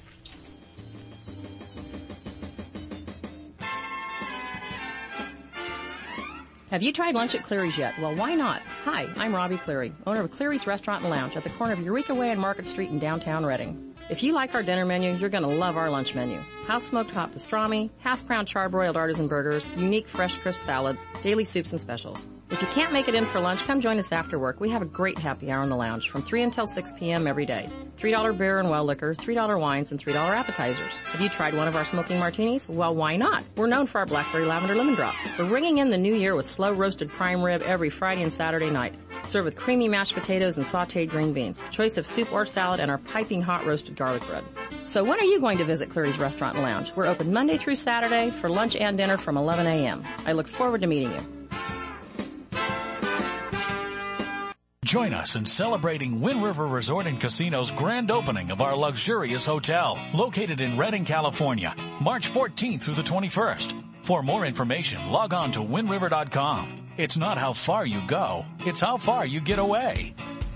Have you tried lunch at Cleary's yet? Well, why not? Hi, I'm Robbie Cleary, owner of Cleary's Restaurant and Lounge at the corner of Eureka Way and Market Street in downtown Reading. If you like our dinner menu, you're going to love our lunch menu. House-smoked hot pastrami, half-crown charbroiled artisan burgers, unique fresh crisp salads, daily soups and specials. If you can't make it in for lunch, come join us after work. We have a great happy hour in the lounge from 3 until 6 p.m. every day. $3 beer and well liquor, $3 wines, and $3 appetizers. Have you tried one of our smoking martinis? Well, why not? We're known for our blackberry lavender lemon drop. We're ringing in the new year with slow roasted prime rib every Friday and Saturday night. Served with creamy mashed potatoes and sauteed green beans. Choice of soup or salad and our piping hot roasted garlic bread. So when are you going to visit Cleary's Restaurant and Lounge? We're open Monday through Saturday for lunch and dinner from 11 a.m. I look forward to meeting you. Join us in celebrating Wind River Resort and Casino's grand opening of our luxurious hotel, located in Redding, California, March 14th through the 21st. For more information, log on to windriver.com. It's not how far you go, it's how far you get away.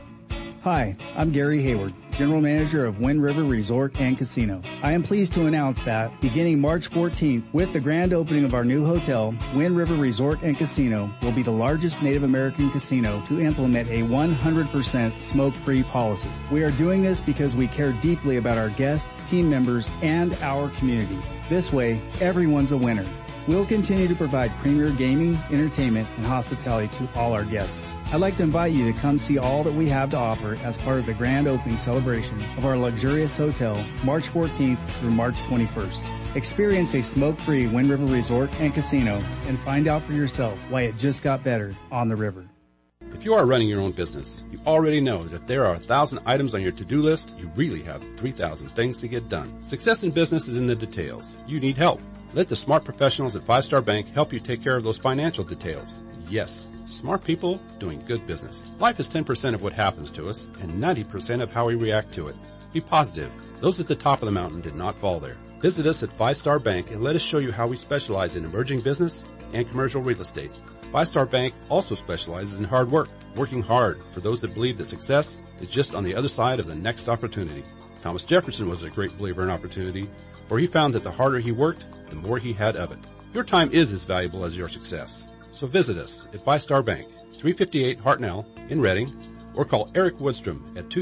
Hi, I'm Gary Hayward, General Manager of Wind River Resort and Casino. I am pleased to announce that beginning March 14th, with the grand opening of our new hotel, Wind River Resort and Casino will be the largest Native American casino to implement a 100% smoke-free policy. We are doing this because we care deeply about our guests, team members, and our community. This way, everyone's a winner. We'll continue to provide premier gaming, entertainment, and hospitality to all our guests. I'd like to invite you to come see all that we have to offer as part of the grand opening celebration of our luxurious hotel, March 14th through March 21st. Experience a smoke-free Wind River Resort and Casino and find out for yourself why it just got better on the river. If you are running your own business, you already know that if there are 1,000 items on your to-do list, you really have 3,000 things to get done. Success in business is in the details. You need help. Let the smart professionals at 5 Star Bank help you take care of those financial details. Yes, smart people doing good business. Life is 10% of what happens to us and 90% of how we react to it. Be positive. Those at the top of the mountain did not fall there. Visit us at 5 Star Bank and let us show you how we specialize in emerging business and commercial real estate. 5 Star Bank also specializes in hard work, working hard for those that believe that success is just on the other side of the next opportunity. Thomas Jefferson was a great believer in opportunity, for he found that the harder he worked, the more he had of it. Your time is as valuable as your success. So visit us at 5 Star Bank, 358 Hartnell in Redding, or call Eric Woodstrom at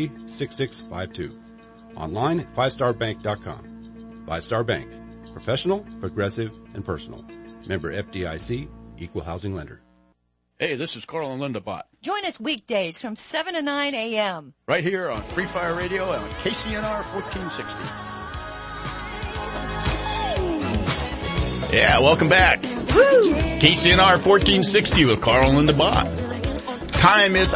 223-6652. Online at 5starbank.com. 5 Star Bank. Professional, progressive, and personal. Member FDIC, Equal Housing Lender. Hey, this is Carl and Linda Bott. Join us weekdays from 7 to 9 a.m. Right here on Free Fire Radio on KCNR 1460. Yeah, welcome back. Woo! KCNR 1460 with Carl and Linda Bott. Time is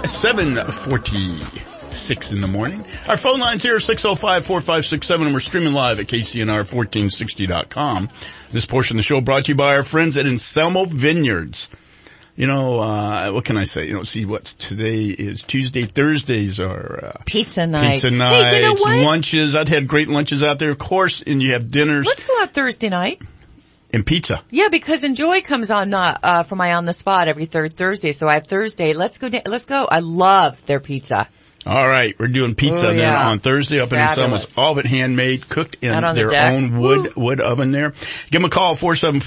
7:46 in the morning. Our phone line's here, 605-4567, and we're streaming live at KCNR1460.com. This portion of the show brought to you by our friends at Anselmo Vineyards. You know, what can I say? You know, see what's today is Tuesday. Thursdays are, pizza night. Pizza nights, hey, you know what? Lunches. I've had great lunches out there, of course, and you have dinners. Let's go out Thursday night. And pizza. Yeah, because Enjoy comes on, for my On the Spot every third Thursday. So I have Thursday. Let's go. I love their pizza. All right. We're doing pizza then on Thursday up in Anselmo's. All of it handmade, cooked in their own wood oven there. Give them a call,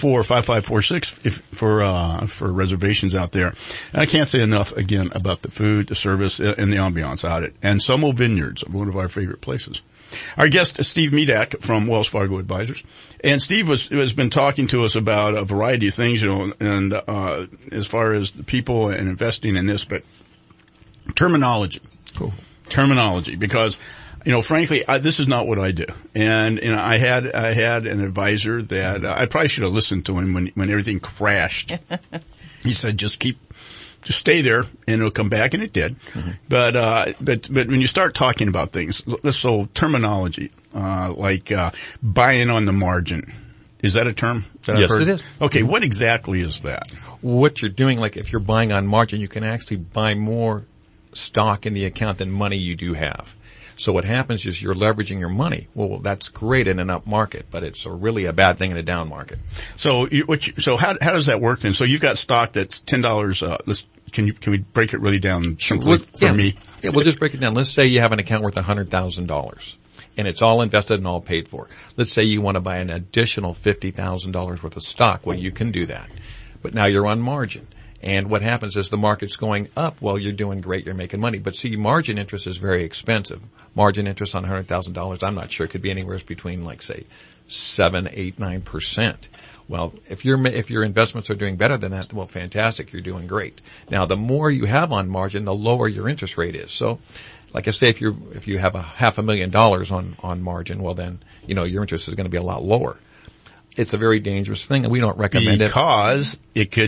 474-5546 for reservations out there. And I can't say enough again about the food, the service, and the ambiance out at Anselmo Vineyards, one of our favorite places. Our guest is Steve Medak from Wells Fargo Advisors. And Steve has been talking to us about a variety of things, you know, and, as far as the people and investing in this, but terminology. Cool. Terminology, because, you know, frankly, this is not what I do. And, you know, I had an advisor that, I probably should have listened to him when everything crashed. He said, just stay there and it'll come back, and it did. Mm-hmm. But when you start talking about things, so terminology, like buying on the margin, is that a term that I've heard? Yes, it is. Okay, what exactly is that? What you're doing, like if you're buying on margin, you can actually buy more stock in the account than money you do have. So what happens is you're leveraging your money. Well, that's great in an up market, but it's really a bad thing in a down market. So how does that work then? So you've got stock that's $10. Can we break it really down simply for me? Yeah, we'll just break it down. Let's say you have an account worth $100,000 and it's all invested and all paid for. Let's say you want to buy an additional $50,000 worth of stock. Well, you can do that. But now you're on margin. And what happens is the market's going up. Well, you're doing great. You're making money. But see, margin interest is very expensive. Margin interest on $100,000, I'm not sure. It could be anywhere between, like, say, 7, 8, 9%. Well, if your investments are doing better than that, well, fantastic. You're doing great. Now, the more you have on margin, the lower your interest rate is. So, like I say, if you have $500,000 on margin, well, then, you know, your interest is going to be a lot lower. It's a very dangerous thing, and we don't recommend it. Because it could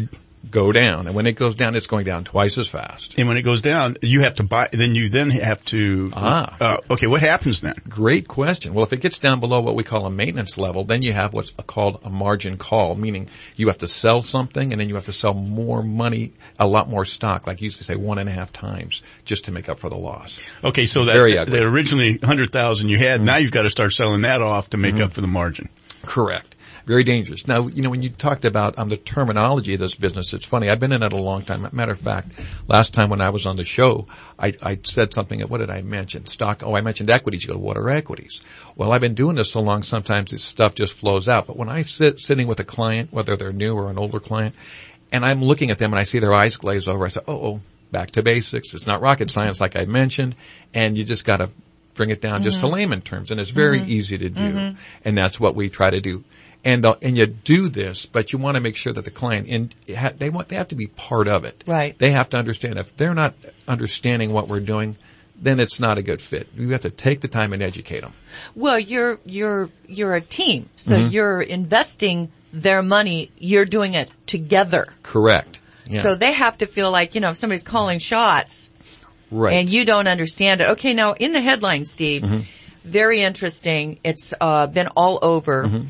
go down. And when it goes down, it's going down twice as fast. And when it goes down, you have to buy, then you have to, okay, what happens then? Great question. Well, if it gets down below what we call a maintenance level, then you have what's called a margin call, meaning you have to sell something and then you have to sell more money, a lot more stock, like you used to say 1.5 times, just to make up for the loss. Okay, so that originally 100,000 you had, now you've got to start selling that off to make up for the margin. Correct. Very dangerous. Now, when you talked about the terminology of this business, it's funny. I've been in it a long time. Matter of fact, last time when I was on the show, I said something. What did I mention? Stock. Oh, I mentioned equities. You go, what are equities? Well, I've been doing this so long, sometimes this stuff just flows out. But when I sitting with a client, whether they're new or an older client, and I'm looking at them and I see their eyes glaze over, I say, back to basics. It's not rocket science like I mentioned, and you just got to bring it down just to layman terms, and it's very easy to do, and that's what we try to do. And you do this, but you want to make sure that the client, they have to be part of it. Right. They have to understand. If they're not understanding what we're doing, then it's not a good fit. You have to take the time and educate them. Well, you're a team, so you're investing their money. You're doing it together. Correct. Yeah. So they have to feel like, if somebody's calling shots, right, and you don't understand it. Okay, now in the headline, Steve, very interesting. It's been all over.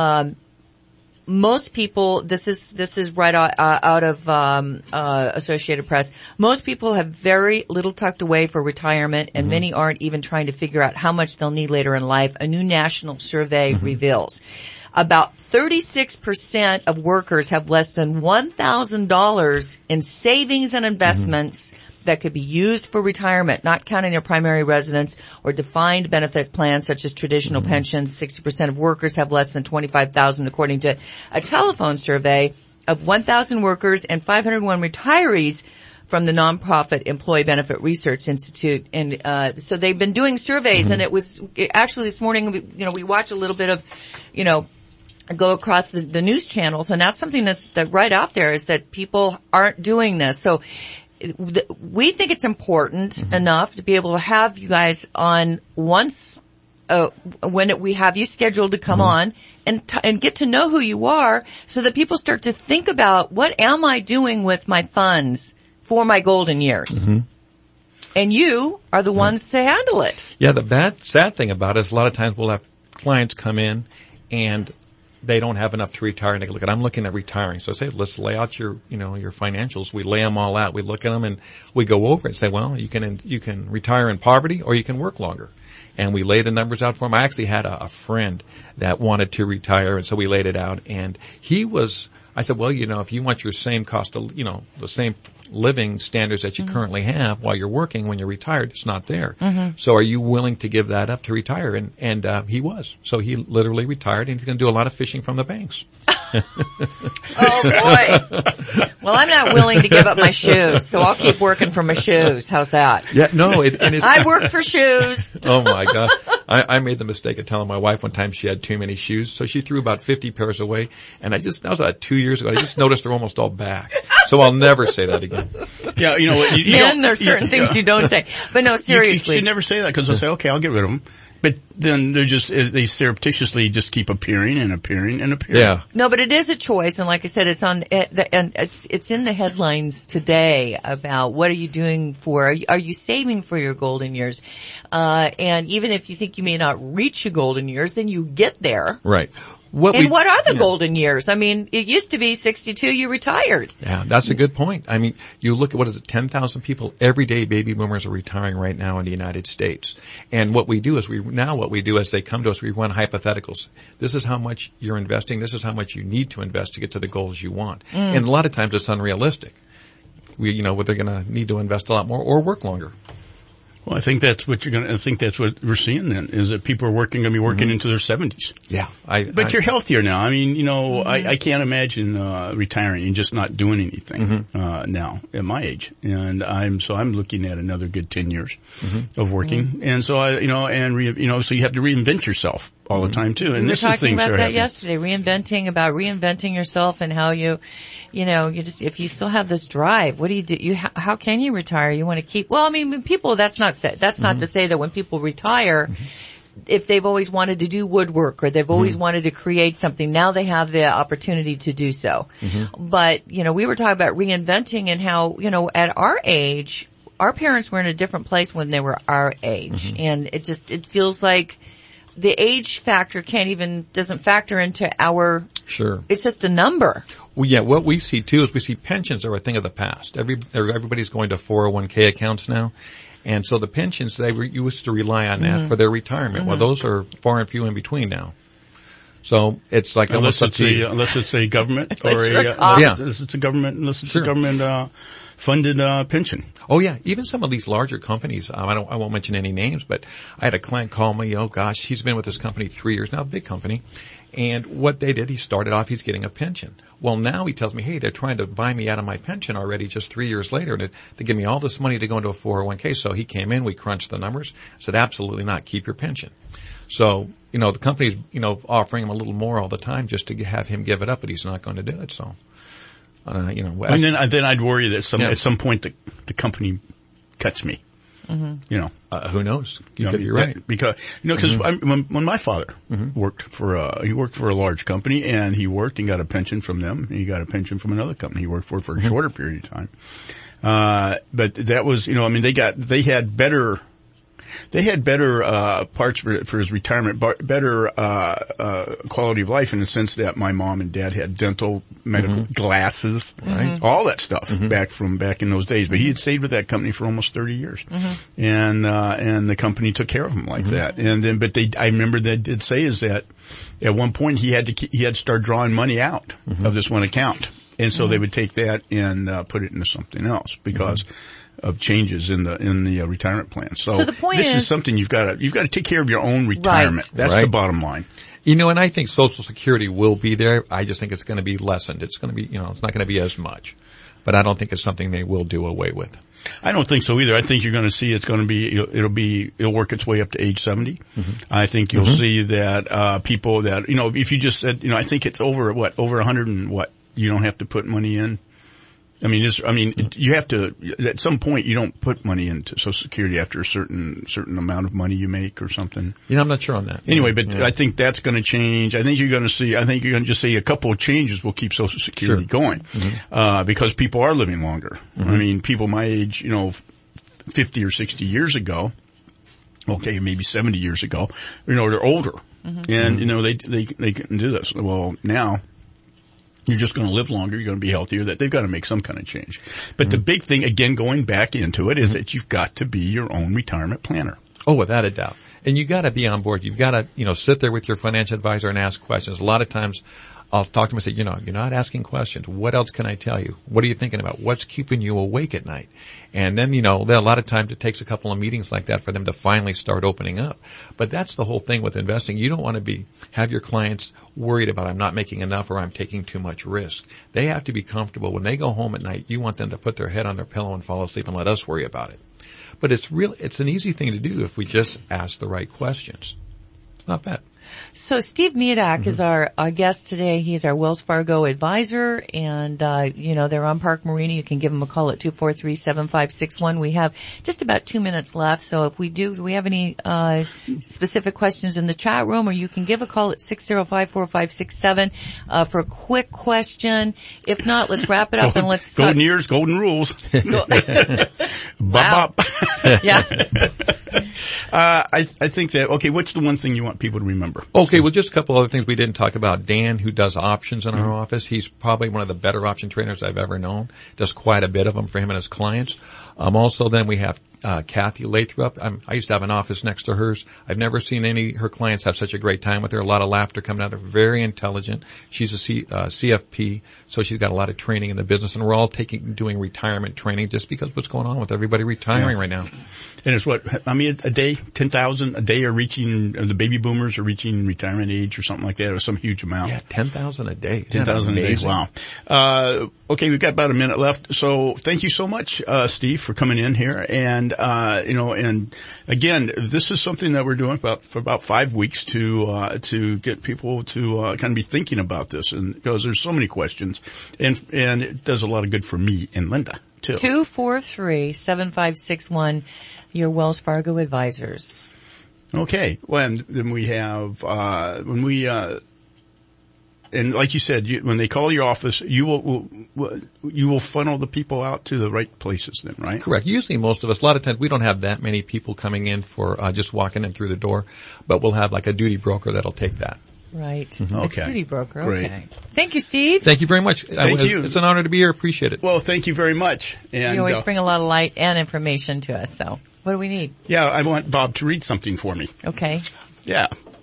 Most people, this is right out of Associated Press. Most people have very little tucked away for retirement, and many aren't even trying to figure out how much they'll need later in life. A new national survey reveals about 36% of workers have less than $1,000 in savings and investments that could be used for retirement, not counting their primary residence or defined benefit plans such as traditional pensions. 60% of workers have less than $25,000, according to a telephone survey of 1,000 workers and 501 retirees from the nonprofit Employee Benefit Research Institute. And so they've been doing surveys, and it was actually this morning, we watch a little bit of, go across the news channels, and that's something that's right out there, is that people aren't doing this. So we think it's important enough to be able to have you guys on once when we have you scheduled to come on and get to know who you are, so that people start to think about, what am I doing with my funds for my golden years? And you are the ones to handle it. Yeah, the sad thing about it is a lot of times we'll have clients come in and they don't have enough to retire, and they look at, I'm looking at retiring. So I say, let's lay out your financials. We lay them all out. We look at them and we go over it and say, well, you can retire in poverty or you can work longer. And we lay the numbers out for them. I actually had a friend that wanted to retire, and so we laid it out, and I said, well, if you want your same cost of, the same living standards that you currently have while you're working, when you're retired, it's not there. So are you willing to give that up to retire? And he was. So he literally retired, and he's going to do a lot of fishing from the banks. Oh boy. Well, I'm not willing to give up my shoes, so I'll keep working for my shoes. How's that? Yeah, no, I work for shoes. Oh my gosh. I made the mistake of telling my wife one time she had too many shoes, so she threw about 50 pairs away, and that was about 2 years ago. I just noticed they're almost all back. So I'll never say that again. Yeah, then there's certain things you don't say. But no, seriously. You should never say that, because they'll say, okay, I'll get rid of them. But then they surreptitiously just keep appearing and appearing and appearing. Yeah. No, but it is a choice, and like I said, it's in the headlines today about what are you doing are you saving for your golden years? And even if you think you may not reach your golden years, then you get there. Right. What are the golden years? I mean, it used to be 62, you retired. Yeah, that's a good point. I mean, you look at 10,000 people every day, baby boomers are retiring right now in the United States. And what we do is as they come to us, we run hypotheticals. This is how much you're investing. This is how much you need to invest to get to the goals you want. And a lot of times it's unrealistic. They're going to need to invest a lot more or work longer. Well, I think that's what we're seeing then, is that people are going to be working into their 70s. Yeah. But you're healthier now. I mean, I can't imagine, retiring and just not doing anything, now at my age. And I'm looking at another good 10 years of working. And so so you have to reinvent yourself all the time too. And we were talking about that yesterday, reinventing yourself, and how you if you still have this drive, what do you do? How can you retire? You want to keep, well, I mean, people, that's not to say that when people retire, if they've always wanted to do woodwork or they've always wanted to create something, now they have the opportunity to do so. But, we were talking about reinventing and how, at our age, our parents were in a different place when they were our age. And it feels like the age factor doesn't factor into our, it's just a number. Well, yeah, what we see too is we see pensions are a thing of the past. Everybody's going to 401k accounts now. And so the pensions, they used to rely on that for their retirement. Well, those are far and few in between now. So it's like unless it's a government or unless it's a government funded pension. Oh yeah, even some of these larger companies. I won't mention any names, but I had a client call me. Oh gosh, he's been with this company 3 years now, big company. And what they did, he started off, he's getting a pension. Well, now he tells me, hey, they're trying to buy me out of my pension already just 3 years later, and they give me all this money to go into a 401k. So he came in, we crunched the numbers, said, absolutely not, keep your pension. So, the company's, offering him a little more all the time just to have him give it up, but he's not going to do it. So, and then I'd worry that at some point the company cuts me. Who knows? You're right. Because, when my father worked for a large company and he worked and got a pension from them, and he got a pension from another company he worked for a shorter period of time. But that was, they had better parts for his retirement, better quality of life in the sense that my mom and dad had dental, medical, glasses, all that stuff back in those days. But he had stayed with that company for almost 30 years, and the company took care of him like that. And then, I remember they did say is that at one point he had to start drawing money out of this one account, and so they would take that and put it into something else because of changes in the retirement plan. So the point this is something you've got to take care of your own retirement. That's the bottom line. And I think Social Security will be there. I just think it's going to be lessened. It's going to be, it's not going to be as much. But I don't think it's something they will do away with. I don't think so either. I think you're going to see it's going to be, it'll work its way up to age 70. I think you'll see that, people that, if you just said, I think it's over 100 and you don't have to put money in. You have to, at some point you don't put money into Social Security after a certain amount of money you make or something. I'm not sure on that. Anyway, but I think that's going to change. I think you're going to just see a couple of changes will keep Social Security going, because people are living longer. People my age, 50 or 60 years ago, okay, maybe 70 years ago, they're older and, they couldn't do this. Well, now, you're just going to live longer. You're going to be healthier. That they've got to make some kind of change. But the big thing, again, going back into it, is that you've got to be your own retirement planner. Oh, without a doubt. And you got to be on board. You've got to, sit there with your financial advisor and ask questions. A lot of times, I'll talk to them and say, you're not asking questions. What else can I tell you? What are you thinking about? What's keeping you awake at night? And then, a lot of times it takes a couple of meetings like that for them to finally start opening up. But that's the whole thing with investing. You don't want to have your clients worried about I'm not making enough or I'm taking too much risk. They have to be comfortable. When they go home at night, you want them to put their head on their pillow and fall asleep and let us worry about it. But it's an easy thing to do if we just ask the right questions. It's not bad. So Steve Miedak is our guest today. He's our Wells Fargo advisor, and they're on Park Marina. You can give them a call at 243-7561. We have just about 2 minutes left, so if we do we have any specific questions in the chat room, or you can give a call at 605-4567 for a quick question. If not, let's wrap it up and let's golden years, golden rules. Wow. Yeah. I think that, okay, what's the one thing you want people to remember? Okay, well, just a couple other things we didn't talk about. Dan, who does options in our office, he's probably one of the better option trainers I've ever known. Does quite a bit of them for him and his clients. Also then we have Kathy Lathrop. I used to have an office next to hers. I've never seen her clients have such a great time with her. A lot of laughter coming out of her. Very intelligent. She's a CFP, so she's got a lot of training in the business, and we're all doing retirement training just because what's going on with everybody retiring right now. And it's a day, 10,000 a day are reaching, the baby boomers are reaching retirement age or something like that, or some huge amount. Yeah, 10,000 a day. 10,000 a day, wow. Okay, we've got about a minute left, so thank you so much, Steve, for coming in here. And, and again, this is something that we're doing for about 5 weeks to get people to, kind of be thinking about this, and because there's so many questions, and it does a lot of good for me and Linda, too. 243-7561, your Wells Fargo advisors. Okay. Well, and then we have, and like you said, when they call your office, you will funnel the people out to the right places then, right? Correct. Usually most of us, a lot of times we don't have that many people coming in for just walking in through the door, but we'll have like a duty broker that'll take that. Right. Okay. A duty broker. Great. Okay. Thank you, Steve. Thank you very much. Thank you. It's an honor to be here. Appreciate it. Well, thank you very much. And you always bring a lot of light and information to us, so what do we need? Yeah, I want Bob to read something for me. Okay. Yeah.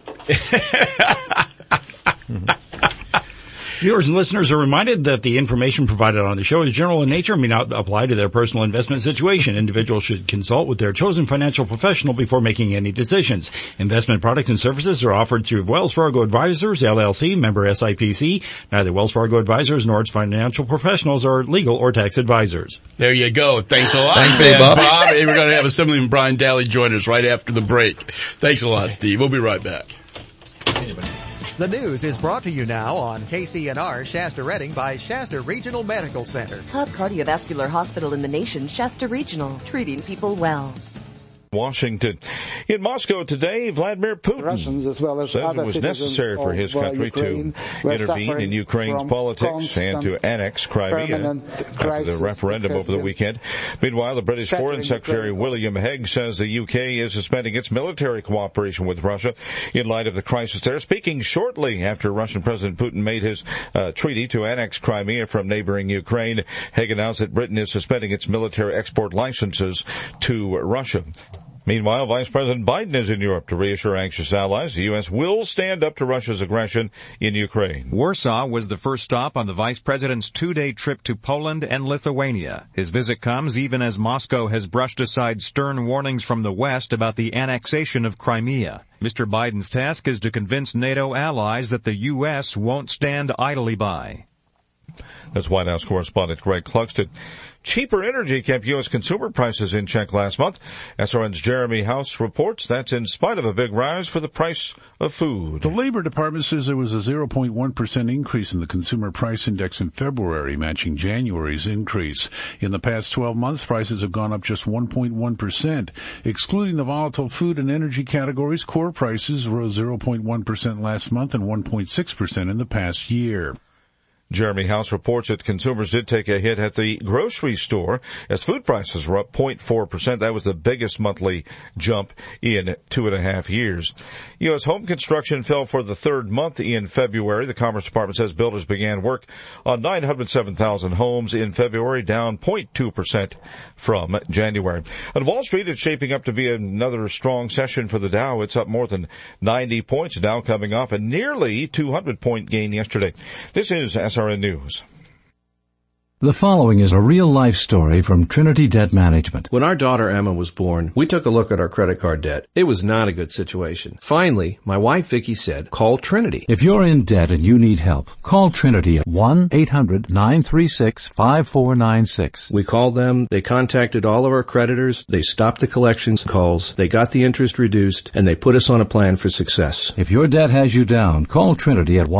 Viewers and listeners are reminded that the information provided on the show is general in nature and may not apply to their personal investment situation. Individuals should consult with their chosen financial professional before making any decisions. Investment products and services are offered through Wells Fargo Advisors, LLC, member SIPC. Neither Wells Fargo Advisors nor its financial professionals are legal or tax advisors. There you go. Thanks a lot. Thanks, Bob. Hey, we're going to have Assemblyman Brian Daly join us right after the break. Thanks a lot, Steve. We'll be right back. The news is brought to you now on KCNR Shasta Redding by Shasta Regional Medical Center. Top cardiovascular hospital in the nation, Shasta Regional, treating people well. Washington. In Moscow today, Vladimir Putin Russians, as well as says it was necessary for his country to intervene in Ukraine's politics and to annex Crimea after the referendum over the weekend. Meanwhile, the British Foreign Secretary William Hague says the UK is suspending its military cooperation with Russia in light of the crisis there. Speaking shortly after Russian President Putin made his treaty to annex Crimea from neighboring Ukraine, Hague announced that Britain is suspending its military export licenses to Russia. Meanwhile, Vice President Biden is in Europe to reassure anxious allies the U.S. will stand up to Russia's aggression in Ukraine. Warsaw was the first stop on the Vice President's two-day trip to Poland and Lithuania. His visit comes even as Moscow has brushed aside stern warnings from the West about the annexation of Crimea. Mr. Biden's task is to convince NATO allies that the U.S. won't stand idly by. That's White House correspondent Greg Clugston. Cheaper energy kept U.S. consumer prices in check last month. SRN's Jeremy House reports that's in spite of a big rise for the price of food. The Labor Department says there was a 0.1% increase in the Consumer Price Index in February, matching January's increase. In the past 12 months, prices have gone up just 1.1%. Excluding the volatile food and energy categories, core prices rose 0.1% last month and 1.6% in the past year. Jeremy House reports that consumers did take a hit at the grocery store as food prices were up 0.4%. That was the biggest monthly jump in 2.5 years. U.S. home construction fell for the third month in February. The Commerce Department says builders began work on 907,000 homes in February, down 0.2% from January. On Wall Street, it's shaping up to be another strong session for the Dow. It's up more than 90 points. Dow coming off a nearly 200-point gain yesterday. This is SRN News. The following is a real-life story from Trinity Debt Management. When our daughter Emma was born, we took a look at our credit card debt. It was not a good situation. Finally, my wife Vicki said, call Trinity. If you're in debt and you need help, call Trinity at 1-800-936-5496. We called them, they contacted all of our creditors, they stopped the collections calls, they got the interest reduced, and they put us on a plan for success. If your debt has you down, call Trinity at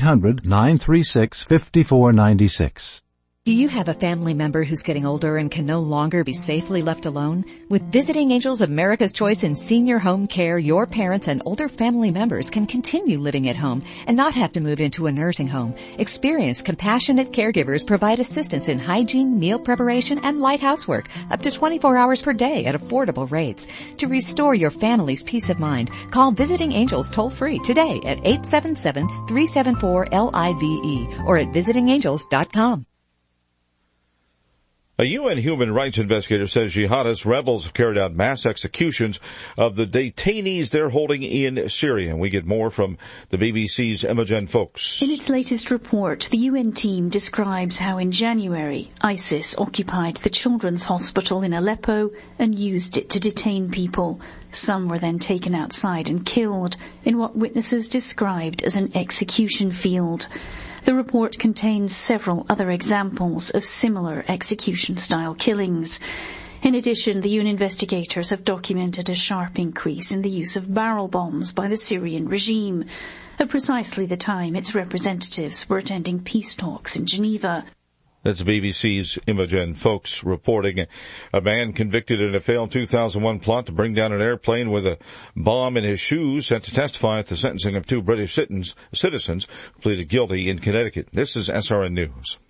1-800-936-5496. Do you have a family member who's getting older and can no longer be safely left alone? With Visiting Angels America's Choice in Senior Home Care, your parents and older family members can continue living at home and not have to move into a nursing home. Experienced, compassionate caregivers provide assistance in hygiene, meal preparation, and light housework up to 24 hours per day at affordable rates. To restore your family's peace of mind, call Visiting Angels toll-free today at 877-374-LIVE or at visitingangels.com. A UN human rights investigator says jihadist rebels have carried out mass executions of the detainees they're holding in Syria. And we get more from the BBC's Imogen Folks. In its latest report, the UN team describes how in January, ISIS occupied the children's hospital in Aleppo and used it to detain people. Some were then taken outside and killed in what witnesses described as an execution field. The report contains several other examples of similar execution-style killings. In addition, the UN investigators have documented a sharp increase in the use of barrel bombs by the Syrian regime, at precisely the time its representatives were attending peace talks in Geneva. That's BBC's Imogen Folks reporting. A man convicted in a failed 2001 plot to bring down an airplane with a bomb in his shoes set to testify at the sentencing of 2 British citizens who pleaded guilty in Connecticut. This is SRN News.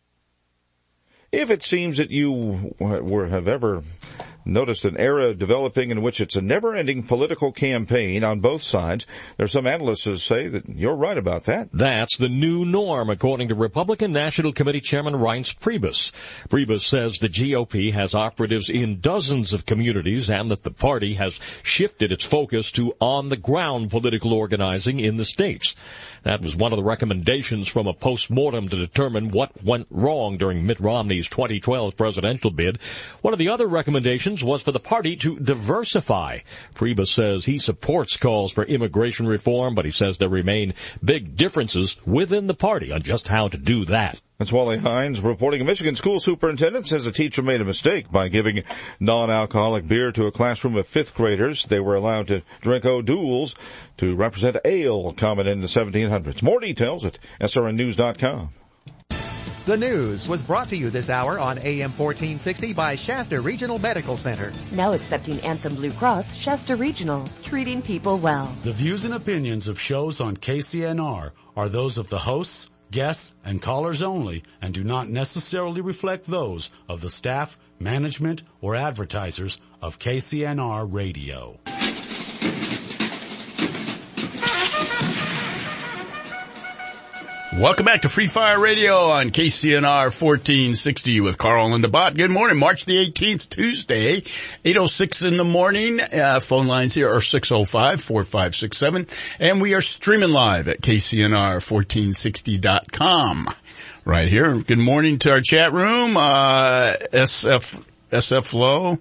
If it seems that you have ever noticed an era developing in which it's a never-ending political campaign on both sides, there's some analysts who say that you're right about that. That's the new norm, according to Republican National Committee Chairman Reince Priebus. Priebus says the GOP has operatives in dozens of communities and that the party has shifted its focus to on-the-ground political organizing in the states. That was one of the recommendations from a post-mortem to determine what went wrong during Mitt Romney's 2012 presidential bid. One of the other recommendations was for the party to diversify. Priebus says he supports calls for immigration reform, but he says there remain big differences within the party on just how to do that. That's Wally Hines reporting. A Michigan school superintendent says a teacher made a mistake by giving non-alcoholic beer to a classroom of 5th graders. They were allowed to drink O'Doul's to represent ale, common in the 1700s. More details at srnnews.com. The news was brought to you this hour on AM 1460 by Shasta Regional Medical Center. Now accepting Anthem Blue Cross, Shasta Regional, treating people well. The views and opinions of shows on KCNR are those of the hosts, guests, and callers only, and do not necessarily reflect those of the staff, management, or advertisers of KCNR Radio. Welcome back to Free Fire Radio on KCNR 1460 with Carl and Linda Bott. Good morning, March the 18th, Tuesday, 8:06 in the morning. Phone lines here are 605-4567, and we are streaming live at KCNR1460.com. Right here. Good morning to our chat room. SF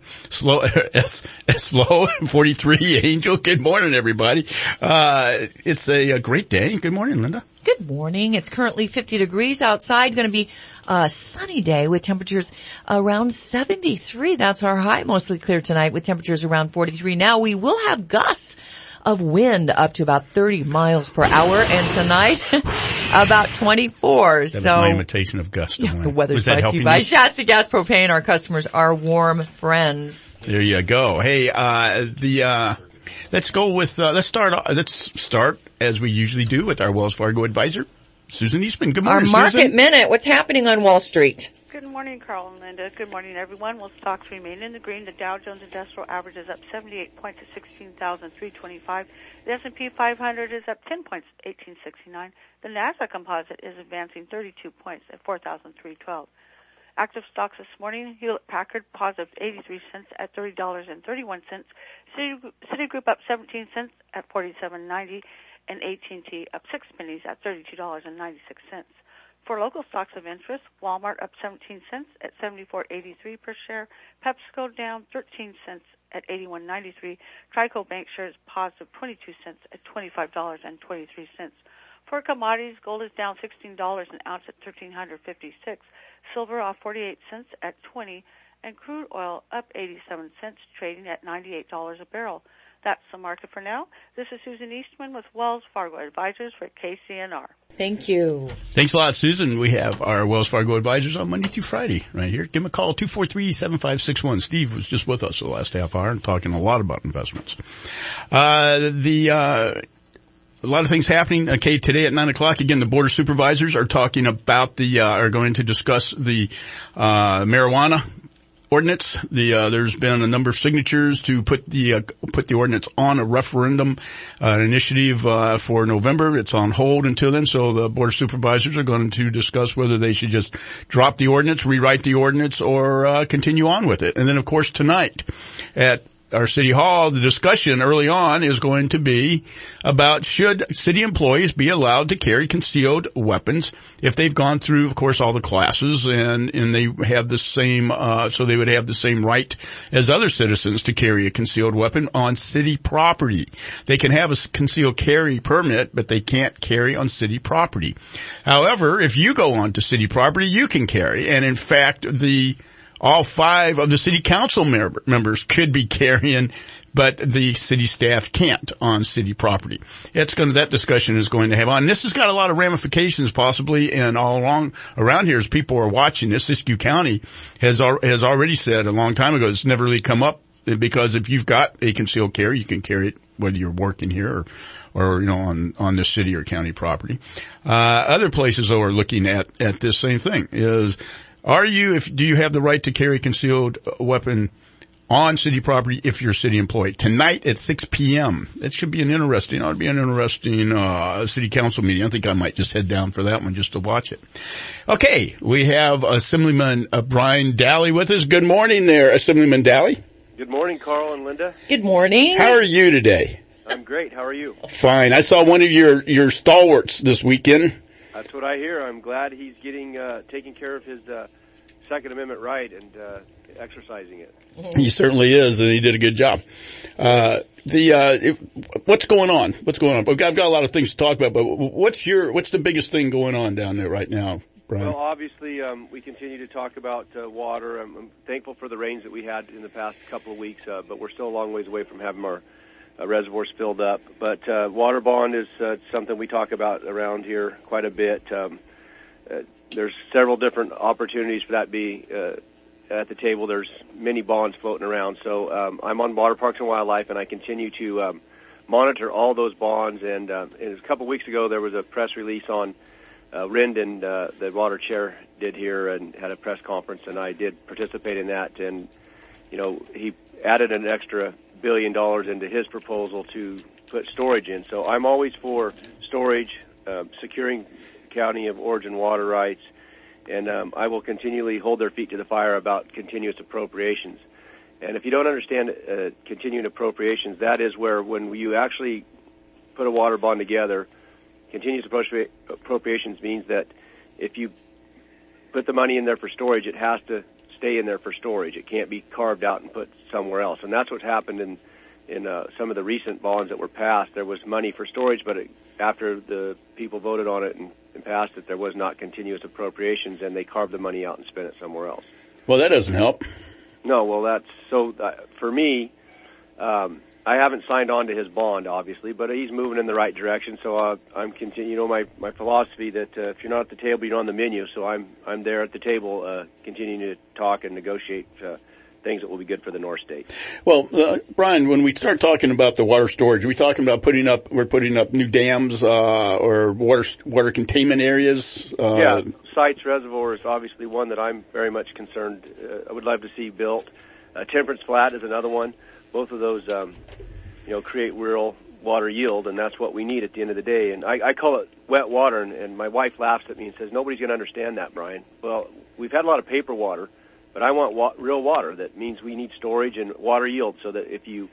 Low, 43 Angel. Good morning, everybody. It's a great day. Good morning, Linda. Good morning. It's currently 50 degrees outside. Going to be a sunny day with temperatures around 73. That's our high. Mostly clear tonight with temperatures around 43. Now we will have gusts of wind up to about 30 miles per hour, and tonight about 24. That so my imitation of gust. Yeah, the weather's brought to you by Shasta Gas Propane. Our customers are warm friends. There you go. Hey, let's go with let's start as we usually do with our Wells Fargo advisor, Susan Eastman. Good morning, Our market Susan. minute. What's happening on Wall Street? Good morning, Carl and Linda. Good morning, everyone. Well, stocks remain in the green. The Dow Jones Industrial Average is up 78 points at 16,325. The S&P 500 is up 10 points at 1869. The Nasdaq Composite is advancing 32 points at 4,312. Active stocks this morning: Hewlett-Packard positive 83 cents at $30.31. Citigroup up 17 cents at 47.90, and AT&T up 6 pennies at $32.96. For local stocks of interest, Walmart up 17 cents at $74.83 per share. PepsiCo down 13 cents at $81.93. Trico Bank shares positive 22 cents at $25.23. For commodities, gold is down $16 an ounce at $1,356. Silver off 48 cents at $20, and crude oil up 87 cents, trading at $98 a barrel. That's the market for now. This is Susan Eastman with Wells Fargo Advisors for KCNR. Thank you. Thanks a lot, Susan. We have our Wells Fargo advisors on Monday through Friday right here. Give them a call, 243-7561. Steve was just with us the last half hour and talking a lot about investments. A lot of things happening. Okay, today at 9 o'clock, again, the Board of Supervisors are talking about are going to discuss the marijuana ordinance. There's been a number of signatures to put the ordinance on a referendum, initiative, for November. It's on hold until then, so the Board of Supervisors are going to discuss whether they should just drop the ordinance, rewrite the ordinance, or, continue on with it. And then, of course, tonight at our City Hall, the discussion early on is going to be about should city employees be allowed to carry concealed weapons if they've gone through, of course, all the classes and they have the same, so they would have the same right as other citizens to carry a concealed weapon on city property. They can have a concealed carry permit, but they can't carry on city property. However, if you go onto city property, you can carry. And in fact, all 5 of the city council members could be carrying but the city staff can't on city property. That discussion is going to have on. This has got a lot of ramifications possibly, and all along around here as people are watching this, Siskiyou County has already said a long time ago, it's never really come up, because if you've got a concealed carry, you can carry it whether you're working here or on this city or county property. Other places though are looking at this same thing. Do you have the right to carry a concealed weapon on city property if you're a city employee? Tonight at 6 p.m. That should be an interesting city council meeting. I think I might just head down for that one just to watch it. Okay, we have Assemblyman Brian Daly with us. Good morning there, Assemblyman Daly. Good morning, Carl and Linda. Good morning. How are you today? I'm great. How are you? Fine. I saw one of your stalwarts this weekend. That's what I hear. I'm glad he's taking care of his Second Amendment right and exercising it. He certainly is, and he did a good job. What's going on? I've got a lot of things to talk about, but what's the biggest thing going on down there right now, Brian? Well, obviously, we continue to talk about water. I'm thankful for the rains that we had in the past couple of weeks, but we're still a long ways away from having our reservoirs filled up. But water bond is something we talk about around here quite a bit. There's several different opportunities for that to be at the table. There's many bonds floating around. So I'm on Water Parks and Wildlife, and I continue to monitor all those bonds. And a couple of weeks ago, there was a press release on Rendon, the water chair did here, and had a press conference, and I did participate in that. And, he added an extra $1 billion into his proposal to put storage in. So I'm always for storage, securing county of origin water rights, and I will continually hold their feet to the fire about continuous appropriations. And if you don't understand continuing appropriations, that is where when you actually put a water bond together, continuous appropriations means that if you put the money in there for storage, it has to stay in there for storage. It can't be carved out and put somewhere else. And that's what's happened in some of the recent bonds that were passed. There was money for storage, but after the people voted on it and passed it, there was not continuous appropriations, and they carved the money out and spent it somewhere else. Well, that doesn't help. No, well, that's so. For me, I haven't signed on to his bond, obviously, but he's moving in the right direction. So I'm continuing. My philosophy that if you're not at the table, you're on the menu. So I'm there at the table, continuing to talk and negotiate things that will be good for the North State. Well, Brian, when we start talking about the water storage, are we talking about putting up new dams or water containment areas? Yeah, Sites Reservoir is obviously one that I'm very much concerned. I would love to see built. Temperance Flat is another one. Both of those, create real water yield, and that's what we need at the end of the day. And I call it wet water, and my wife laughs at me and says, "Nobody's going to understand that, Brian." Well, we've had a lot of paper water, but I want real water. That means we need storage and water yield, so that if you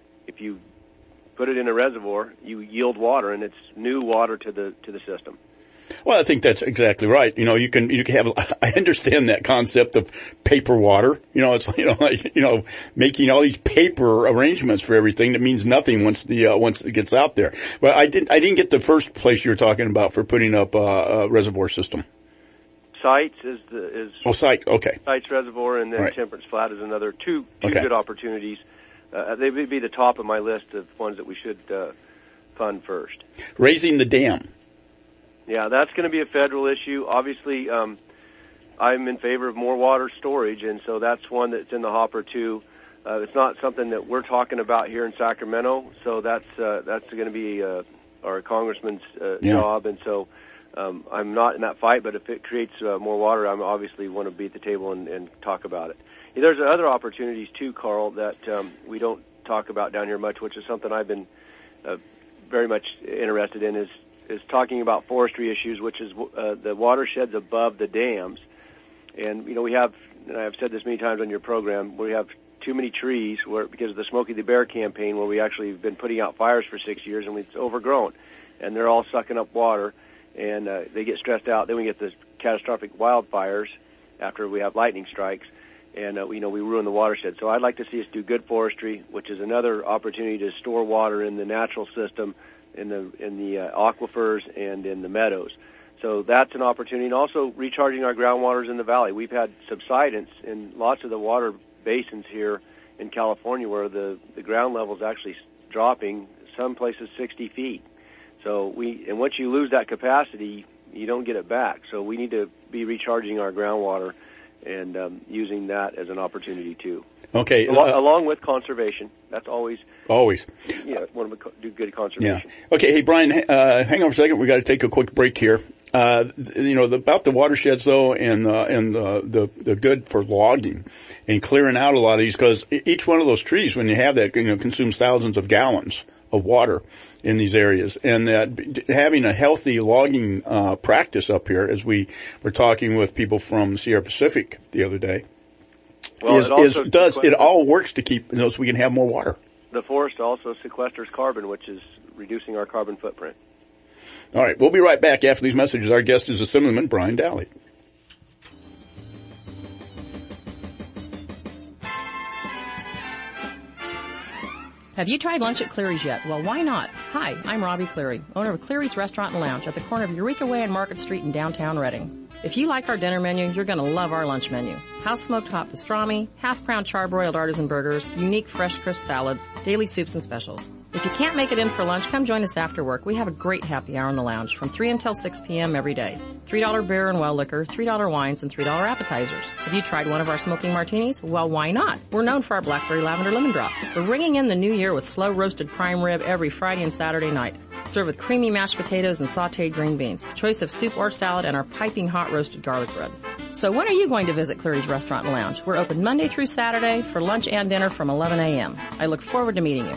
put it in a reservoir, you yield water, and it's new water to the system. Well, I think that's exactly right. You can have, I understand that concept of paper water. It's, making all these paper arrangements for everything that means nothing once it gets out there. But I didn't get the first place you were talking about for putting up a reservoir system. Sites Site, okay. Sites Reservoir, and then right. Temperance Flat is another two good opportunities. They would be the top of my list of ones that we should fund first. Raising the dam. Yeah, that's going to be a federal issue. Obviously, I'm in favor of more water storage, and so that's one that's in the hopper too. It's not something that we're talking about here in Sacramento, so that's going to be our congressman's job, and so I'm not in that fight. But if it creates more water, I obviously want to be at the table and talk about it. There's other opportunities too, Carl, that we don't talk about down here much, which is something I've been very much interested in. Is talking about forestry issues, which is the watersheds above the dams. And, we have, and I've said this many times on your program, we have too many trees because of the Smokey the Bear campaign, where we actually have been putting out fires for 6 years, and it's overgrown. And they're all sucking up water, and they get stressed out. Then we get the catastrophic wildfires after we have lightning strikes, and, we ruin the watershed. So I'd like to see us do good forestry, which is another opportunity to store water in the natural system, in the aquifers and in the meadows. So that's an opportunity. And also recharging our groundwaters in the valley. We've had subsidence in lots of the water basins here in California where the ground level is actually dropping, some places 60 feet. So and once you lose that capacity, you don't get it back. So we need to be recharging our groundwater and using that as an opportunity too. Okay. Along with conservation. That's always. Yeah, want to do good conservation. Yeah. Okay. Hey, Brian, hang on for a second. We got to take a quick break here. About the watersheds though, and the good for logging and clearing out a lot of these, because each one of those trees, when you have that, consumes thousands of gallons of water in these areas, and that having a healthy logging practice up here, as we were talking with people from Sierra Pacific the other day, it all works to keep so we can have more water. The forest also sequesters carbon, which is reducing our carbon footprint. All right, we'll be right back after these messages. Our guest is Assemblyman Brian Daly. Have you tried lunch at Cleary's yet? Well, why not? Hi, I'm Robbie Cleary, owner of Cleary's Restaurant and Lounge at the corner of Eureka Way and Market Street in downtown Reading. If you like our dinner menu, you're going to love our lunch menu. House-smoked hot pastrami, half-pound charbroiled artisan burgers, unique fresh crisp salads, daily soups and specials. If you can't make it in for lunch, come join us after work. We have a great happy hour in the lounge from 3 until 6 p.m. every day. $3 beer and well liquor, $3 wines, and $3 appetizers. Have you tried one of our smoking martinis? Well, why not? We're known for our blackberry lavender lemon drop. We're ringing in the new year with slow roasted prime rib every Friday and Saturday night. Served with creamy mashed potatoes and sauteed green beans. Choice of soup or salad and our piping hot roasted garlic bread. So when are you going to visit Cleary's Restaurant and Lounge? We're open Monday through Saturday for lunch and dinner from 11 a.m. I look forward to meeting you.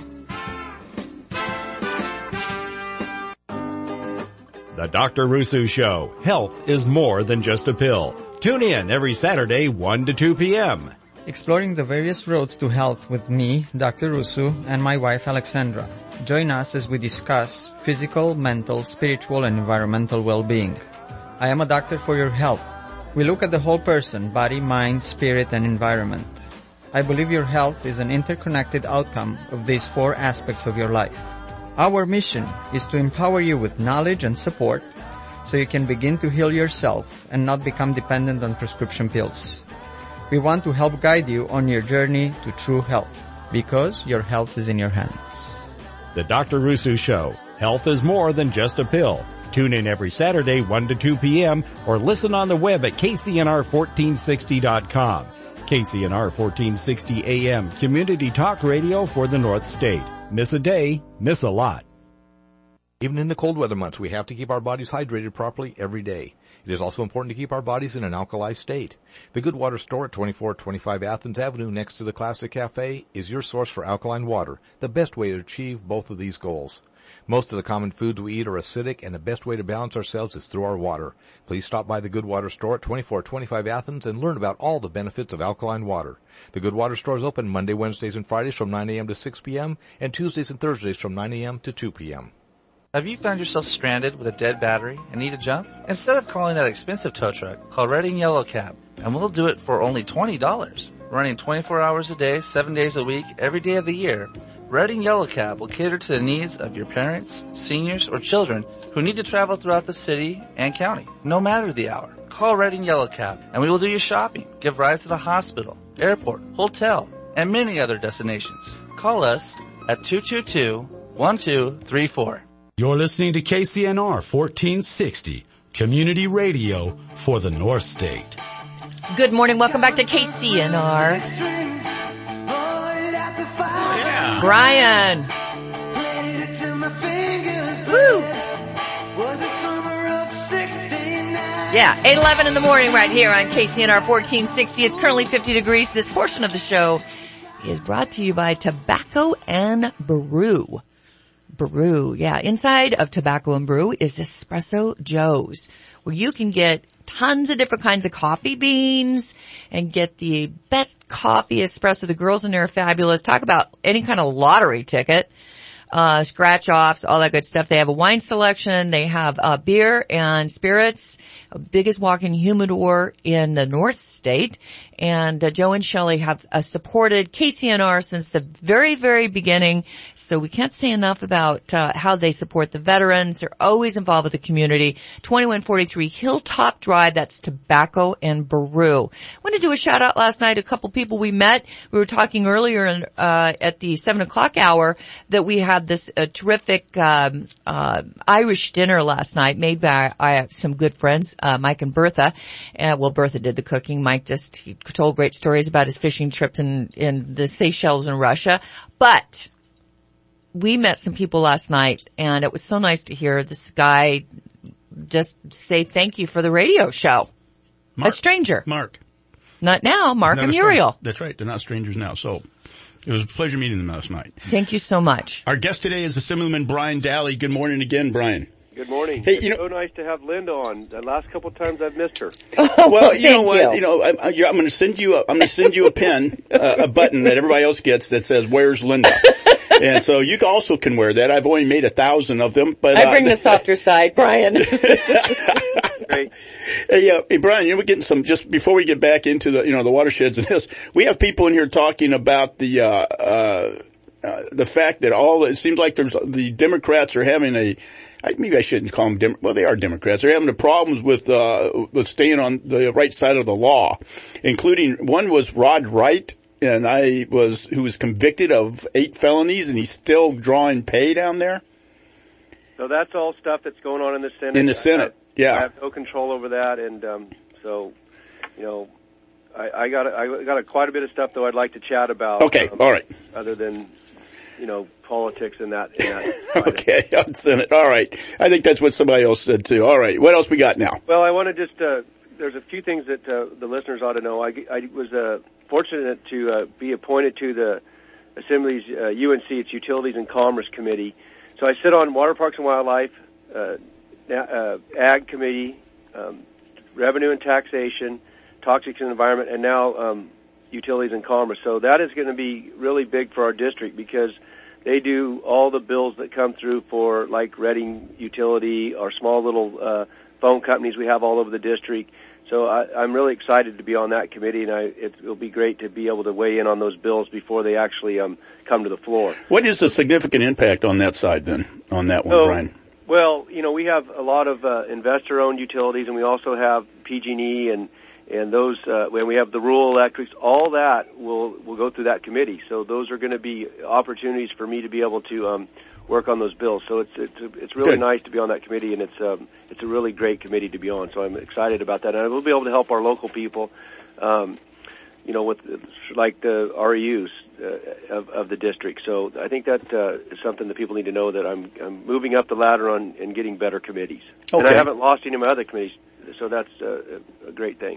The Dr. Rusu Show. Health is more than just a pill. Tune in every Saturday, 1 to 2 p.m. Exploring the various roads to health with me, Dr. Rusu, and my wife, Alexandra. Join us as we discuss physical, mental, spiritual, and environmental well-being. I am a doctor for your health. We look at the whole person, body, mind, spirit, and environment. I believe your health is an interconnected outcome of these 4 aspects of your life. Our mission is to empower you with knowledge and support so you can begin to heal yourself and not become dependent on prescription pills. We want to help guide you on your journey to true health because your health is in your hands. The Dr. Rusu Show. Health is more than just a pill. Tune in every Saturday, 1 to 2 p.m. or listen on the web at KCNR1460.com. KCNR 1460 AM, community talk radio for the North State. Miss a day, miss a lot. Even in the cold weather months, we have to keep our bodies hydrated properly every day. It is also important to keep our bodies in an alkali state. The Good Water Store at 2425 Athens Avenue next to the Classic Cafe is your source for alkaline water, the best way to achieve both of these goals. Most of the common foods we eat are acidic, and the best way to balance ourselves is through our water. Please stop by the Good Water Store at 2425 Athens and learn about all the benefits of alkaline water. The Good Water Store is open Monday, Wednesdays, and Fridays from 9 a.m. to 6 p.m. and Tuesdays and Thursdays from 9 a.m. to 2 p.m. Have you found yourself stranded with a dead battery and need a jump? Instead of calling that expensive tow truck, call Reading Yellow Cab, and we'll do it for only $20. Running 24 hours a day, 7 days a week, every day of the year, Reading Yellow Cab will cater to the needs of your parents, seniors, or children who need to travel throughout the city and county, no matter the hour. Call Reading Yellow Cab, and we will do your shopping, give rides to the hospital, airport, hotel, and many other destinations. Call us at 222-1234. You're listening to KCNR 1460, community radio for the North State. Good morning. Welcome back to KCNR. Brian. Woo. Yeah, 8:11 in the morning right here on KCNR 1460. It's currently 50 degrees. This portion of the show is brought to you by Tobacco and Brew. Brew, yeah. Inside of Tobacco and Brew is Espresso Joe's, where you can get tons of different kinds of coffee beans and get the best coffee espresso. The girls in there are fabulous. Talk about any kind of lottery ticket, scratch offs, all that good stuff. They have a wine selection. They have beer and spirits, biggest walk-in humidor in the North State. And Joe and Shelley have supported KCNR since the very, very beginning. So we can't say enough about how they support the veterans. They're always involved with the community. 2143 Hilltop Drive, that's Tobacco and Baru. I want to do a shout out last night. A couple people we met. We were talking earlier at the 7 o'clock hour that we had this terrific Irish dinner last night made by some good friends, Mike and Bertha. Bertha did the cooking. Mike he told great stories about his fishing trips in the Seychelles and Russia. But we met some people last night, and it was so nice to hear this guy just say thank you for the radio show. Mark. A stranger. Mark. Not now, Mark and Muriel. That's right. They're not strangers now. So it was a pleasure meeting them last night. Thank you so much. Our guest today is Assemblyman Brian Daly. Good morning again, Brian. Good morning. Hey, it's so nice to have Linda on. The last couple of times I've missed her. Well, you know what? You know, I'm going to send you a pen, a button that everybody else gets that says "Where's Linda?" And so you also can wear that. I've only made 1,000 of them, but I bring the softer side, Brian. Great. Hey, Brian, we're getting some, just before we get back into the watersheds and this, we have people in here talking about the fact that it seems like the Democrats are having maybe I shouldn't call them they are Democrats. They're having the problems with staying on the right side of the law, including one was Rod Wright, who was convicted of 8 felonies, and he's still drawing pay down there. So that's all stuff that's going on in the Senate. In the Senate, yeah. I have no control over that, and I got quite a bit of stuff though I'd like to chat about. Okay, all right. Other than politics and that. Okay, on Senate. All right. I think that's what somebody else said too. All right. What else we got now? Well, I want to just there's a few things that the listeners ought to know. I was fortunate to be appointed to the Assembly's UNC, its Utilities and Commerce Committee. So I sit on Water, Parks and Wildlife, Ag Committee, Revenue and Taxation, Toxics and Environment, and now Utilities and Commerce. So that is going to be really big for our district because they do all the bills that come through for like Reading Utility or small little phone companies we have all over the district. So I'm really excited to be on that committee, and it'll be great to be able to weigh in on those bills before they actually come to the floor. What is the significant impact on that side then, on that one, Brian? Well, we have a lot of investor-owned utilities, and we also have PG&E and those, when we have the rural electrics, all that will go through that committee. So those are going to be opportunities for me to be able to work on those bills. So it's really nice to be on that committee, and it's a really great committee to be on. So I'm excited about that, and I will be able to help our local people, with like the REUs of the district. So I think that is something that people need to know, that I'm moving up the ladder on and getting better committees, and I haven't lost any of my other committees. So that's a great thing.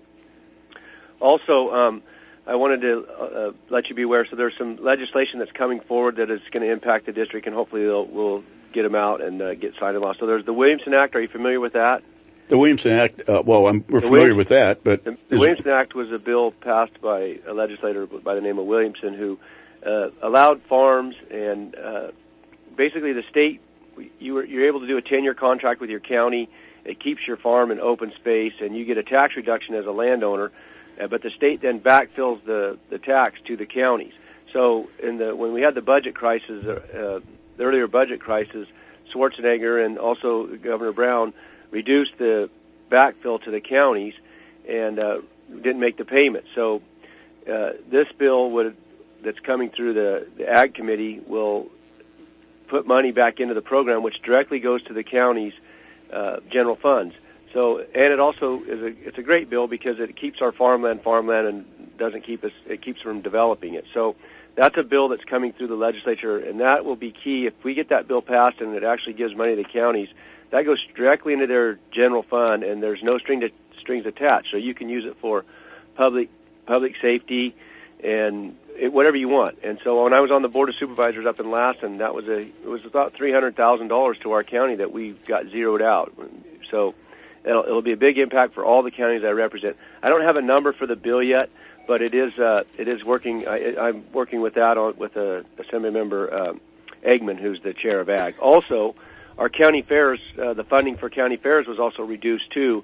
Also, I wanted to let you be aware, so there's some legislation that's coming forward that is going to impact the district, and hopefully we'll get them out and get signed into law. So there's the Williamson Act. Are you familiar with that? The Williamson Act, we're familiar with that, but... The Williamson Act was a bill passed by a legislator by the name of Williamson who allowed farms and basically the state, you're able to do a 10-year contract with your county. It keeps your farm in open space, and you get a tax reduction as a landowner, but the state then backfills the tax to the counties. So when we had the budget crisis, the earlier budget crisis, Schwarzenegger and also Governor Brown reduced the backfill to the counties and didn't make the payment. So this bill that's coming through the Ag Committee will put money back into the program, which directly goes to the counties' general funds. So, and it also it's a great bill because it keeps our farmland and it keeps from developing it. So that's a bill that's coming through the legislature, and that will be key. If we get that bill passed and it actually gives money to the counties, that goes directly into their general fund, and there's no strings attached. So you can use it for public safety and whatever you want. And so when I was on the Board of Supervisors up in Lassen, it was about $300,000 to our county that we got zeroed out. So it'll be a big impact for all the counties I represent. I don't have a number for the bill yet, but it is working. I'm working with that with Assembly Member Eggman, who's the chair of Ag. Also, our county fairs, the funding for county fairs was also reduced too,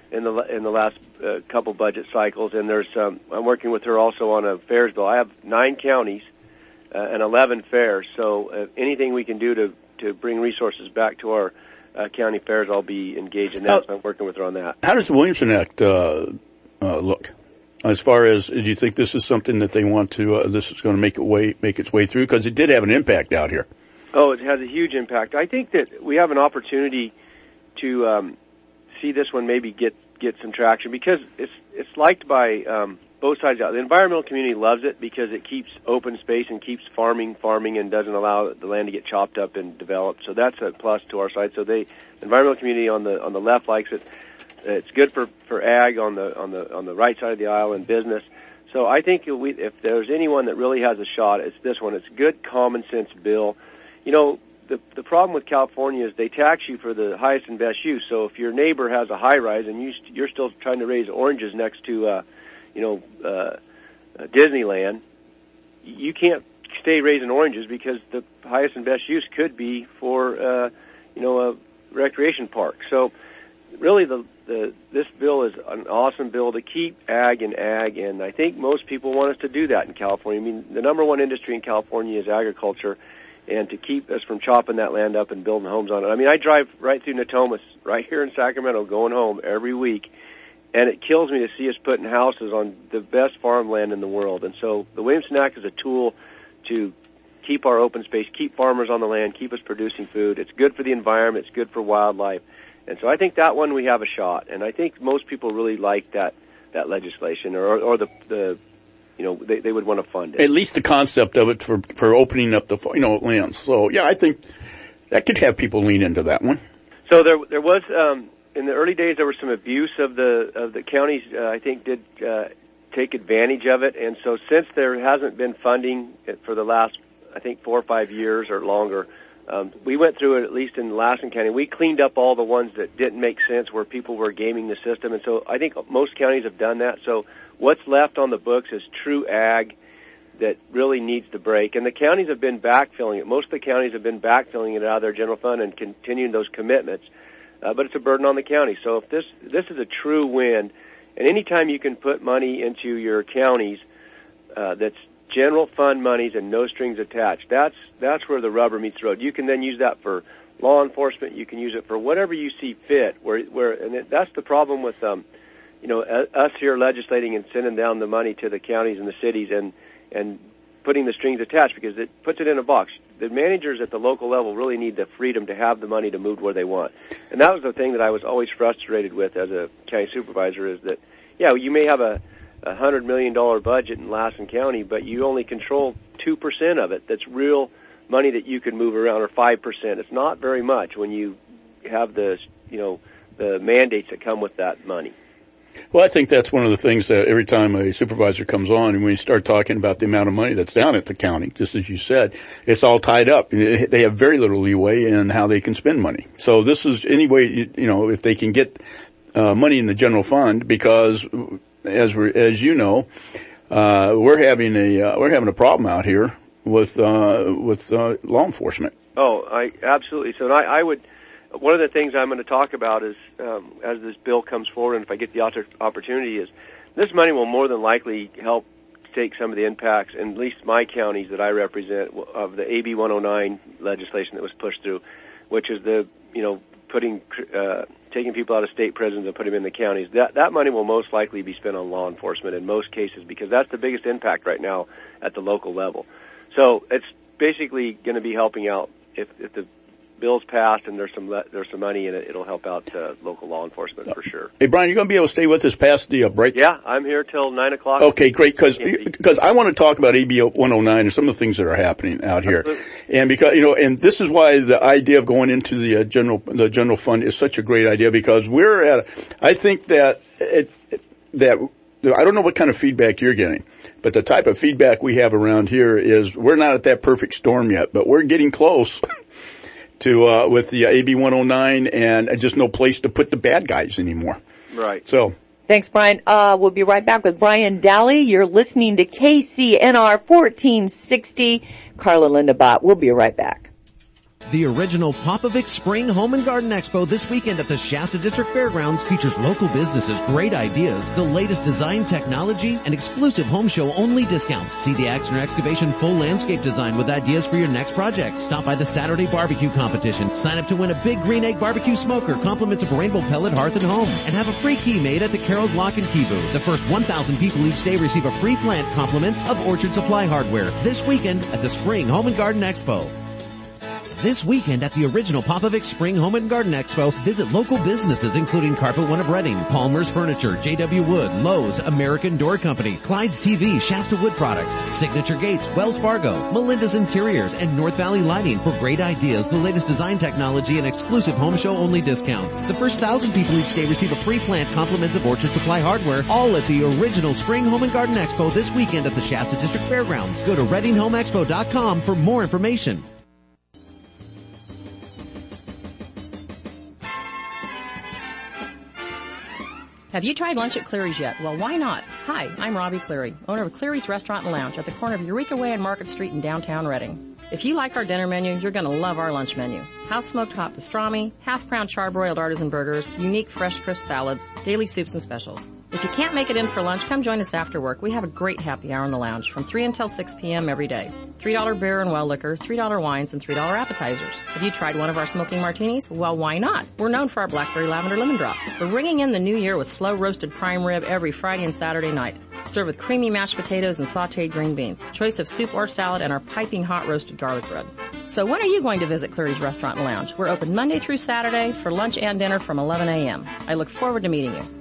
in the last couple budget cycles, and I'm working with her also on a fairs bill. I have 9 counties and 11 fairs, so anything we can do to bring resources back to our county fairs, I'll be engaged in that. So I'm working with her on that. How does the Williamson Act look? As far as, do you think this is something that they want to, this is going to make its way through? Because it did have an impact out here. Oh, it has a huge impact. I think that we have an opportunity to see this one maybe get some traction, because it's liked by both sides out. The environmental community loves it because it keeps open space and keeps farming, and doesn't allow the land to get chopped up and developed. So that's a plus to our side. So the environmental community on the left likes it. It's good for ag on the right side of the aisle and business. So I think if there's anyone that really has a shot, it's this one. It's a good common sense bill. You know, the problem with California is they tax you for the highest and best use. So if your neighbor has a high rise and you're still trying to raise oranges next to Disneyland, you can't stay raising oranges, because the highest and best use could be for a recreation park. So really this bill is an awesome bill to keep ag, and I think most people want us to do that in California. I mean, the number one industry in California is agriculture, and to keep us from chopping that land up and building homes on it. I mean, I drive right through Natomas, right here in Sacramento, going home every week, and it kills me to see us putting houses on the best farmland in the world. And so the Williamson Act is a tool to keep our open space, keep farmers on the land, keep us producing food. It's good for the environment. It's good for wildlife. And so I think that one we have a shot. And I think most people really like that legislation, or they would want to fund it. At least the concept of it for opening up the lands. So yeah, I think that could have people lean into that one. So there was in the early days there was some abuse of the counties. I think did take advantage of it, and so since there hasn't been funding for the last 4 or 5 years or longer, we went through it, at least in Lassen County. We cleaned up all the ones that didn't make sense, where people were gaming the system, and so I think most counties have done that. So what's left on the books is true ag that really needs to break, and the counties have been backfilling it. Most of the counties have been backfilling it out of their general fund and continuing those commitments, but it's a burden on the county. So if this is a true win, and anytime you can put money into your counties that's general fund monies and no strings attached, that's where the rubber meets the road. You can then use that for law enforcement. You can use it for whatever you see fit. That's the problem with us here legislating and sending down the money to the counties and the cities and putting the strings attached, because it puts it in a box. The managers at the local level really need the freedom to have the money to move where they want. And that was the thing that I was always frustrated with as a county supervisor, is that, yeah, you may have a $100 million budget in Lassen County, but you only control 2% of it. That's real money that you can move around, or 5%. It's not very much when you have the mandates that come with that money. Well, I think that's one of the things that every time a supervisor comes on, and when you start talking about the amount of money that's down at the county, just as you said, it's all tied up. They have very little leeway in how they can spend money. So this is any way, if they can get money in the general fund, because as you know, we're having a problem out here with law enforcement. Oh, absolutely. So I would. One of the things I'm going to talk about is, as this bill comes forward, and if I get the opportunity, is this money will more than likely help take some of the impacts, in at least my counties that I represent, of the AB 109 legislation that was pushed through, which is taking people out of state prisons and putting them in the counties. That money will most likely be spent on law enforcement in most cases, because that's the biggest impact right now at the local level. So it's basically going to be helping out. If the bill's passed and there's some money in it, it'll help out local law enforcement for sure. Hey, Brian, you going to be able to stay with us past the break? Yeah, I'm here till 9 o'clock. Okay, great, because I want to talk about AB 109 and some of the things that are happening out here. Absolutely. And because, and this is why the idea of going into the general fund is such a great idea, because I think that I don't know what kind of feedback you're getting, but the type of feedback we have around here is we're not at that perfect storm yet, but we're getting close to with the AB 109, and just no place to put the bad guys anymore. Right. So. Thanks, Brian. We'll be right back with Brian Daly. You're listening to KCNR 1460. Carla Linda Bott. We'll be right back. The original Popovic Spring Home and Garden Expo this weekend at the Shasta District Fairgrounds features local businesses, great ideas, the latest design technology, and exclusive home show only discounts. See the Axner Excavation full landscape design with ideas for your next project. Stop by the Saturday barbecue competition. Sign up to win a big green egg barbecue smoker, compliments of Rainbow Pellet Hearth and Home, and have a free key made at the Carol's Lock and Key booth. The first 1,000 people each day receive a free plant, compliments of Orchard Supply Hardware. This weekend at the Spring Home and Garden Expo. This weekend at the original Popovic Spring Home and Garden Expo, visit local businesses including Carpet One of Reading, Palmer's Furniture, JW Wood, Lowe's, American Door Company, Clyde's TV, Shasta Wood Products, Signature Gates, Wells Fargo, Melinda's Interiors, and North Valley Lighting for great ideas, the latest design technology, and exclusive home show only discounts. The first 1,000 people each day receive a free plant, compliments of Orchard Supply Hardware, all at the original Spring Home and Garden Expo this weekend at the Shasta District Fairgrounds. Go to ReadingHomeExpo.com for more information. Have you tried lunch at Cleary's yet? Well, why not? Hi, I'm Robbie Cleary, owner of Cleary's Restaurant and Lounge at the corner of Eureka Way and Market Street in downtown Reading. If you like our dinner menu, you're going to love our lunch menu. House smoked hot pastrami, half-pound charbroiled artisan burgers, unique fresh crisp salads, daily soups and specials. If you can't make it in for lunch, come join us after work. We have a great happy hour in the lounge from 3 until 6 p.m. every day. $3 beer and well liquor, $3 wines, and $3 appetizers. Have you tried one of our smoking martinis? Well, why not? We're known for our blackberry lavender lemon drop. We're ringing in the new year with slow roasted prime rib every Friday and Saturday night. Served with creamy mashed potatoes and sauteed green beans. Choice of soup or salad and our piping hot roasted garlic bread. So when are you going to visit Cleary's Restaurant and Lounge? We're open Monday through Saturday for lunch and dinner from 11 a.m. I look forward to meeting you.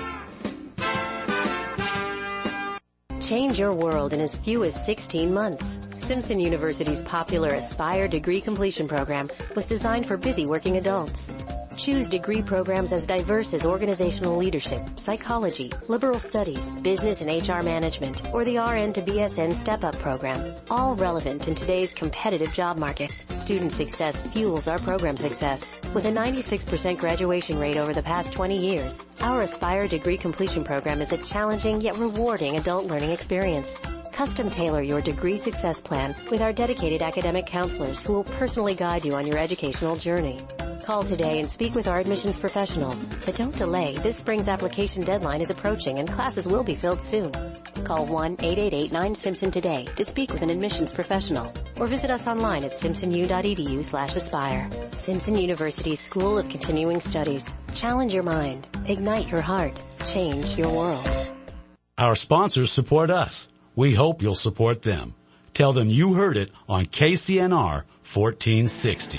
Change your world in as few as 16 months. Simpson University's popular Aspire degree completion program was designed for busy working adults. Choose degree programs as diverse as organizational leadership, psychology, liberal studies, business and HR management, or the RN to BSN step-up program. All relevant in today's competitive job market. Student success fuels our program success. With a 96% graduation rate over the past 20 years, our Aspire degree completion program is a challenging yet rewarding adult learning experience. Custom tailor your degree success plan with our dedicated academic counselors who will personally guide you on your educational journey. Call today and speak with our admissions professionals. But don't delay. This spring's application deadline is approaching and classes will be filled soon. Call 1-888-9-SIMPSON today to speak with an admissions professional or visit us online at simpsonu.edu/aspire. Simpson University School of Continuing Studies. Challenge your mind. Ignite your heart. Change your world. Our sponsors support us. We hope you'll support them. Tell them you heard it on KCNR 1460.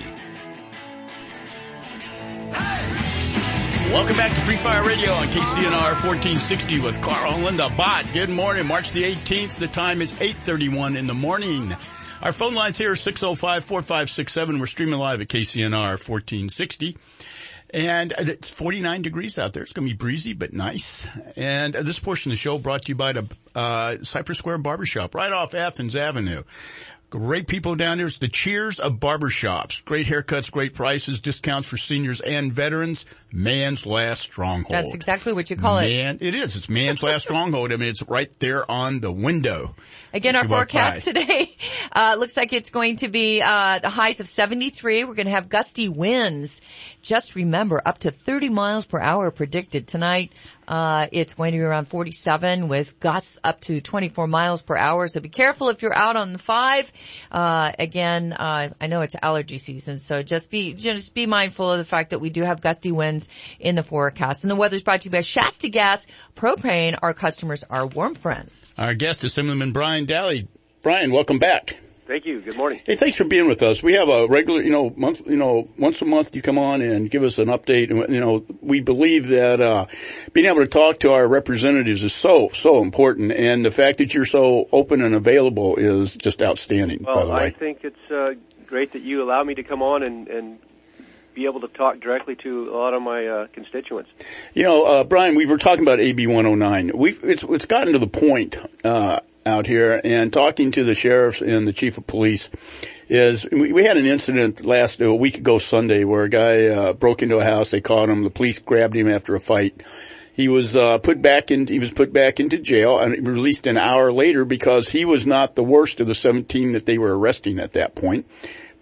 Welcome back to Free Fire Radio on KCNR 1460 with Carl and Linda Bott. Good morning, March the 18th. The time is 8:31 in the morning. Our phone lines here are 605-4567. We're streaming live at KCNR 1460. And it's 49 degrees out there. It's going to be breezy but nice. And this portion of the show brought to you by the Cypress Square Barbershop right off Athens Avenue. Great people down there. It's the Cheers of barbershops. Great haircuts, great prices, discounts for seniors and veterans. Man's last stronghold. That's exactly what you call it. It is. It's man's last stronghold. I mean, it's right there on the window. Again, our forecast today looks like it's going to be the highs of 73. We're going to have gusty winds. Just remember, up to 30 miles per hour predicted tonight. It's going to be around 47 with gusts up to 24 miles per hour. So be careful if you're out on the 5. Again, I know it's allergy season, so just be mindful of the fact that we do have gusty winds in the forecast. And the weather's brought to you by Shasta Gas Propane. Our customers are warm friends. Our guest is Assemblyman Brian Daly. Brian, welcome back. Thank you. Good morning. Hey, thanks for being with us. We have a regular, once a month you come on and give us an update. And, we believe that, being able to talk to our representatives is so important. And the fact that you're so open and available is just outstanding, by the way. I think it's, great that you allow me to come on and be able to talk directly to a lot of my, constituents. Brian, we were talking about AB 109. It's gotten to the point, out here, and talking to the sheriffs and the chief of police is we had an incident a week ago Sunday where a guy broke into a house. They caught him. The police grabbed him after a fight. He was put back into jail and released an hour later because he was not the worst of the 17 that they were arresting at that point.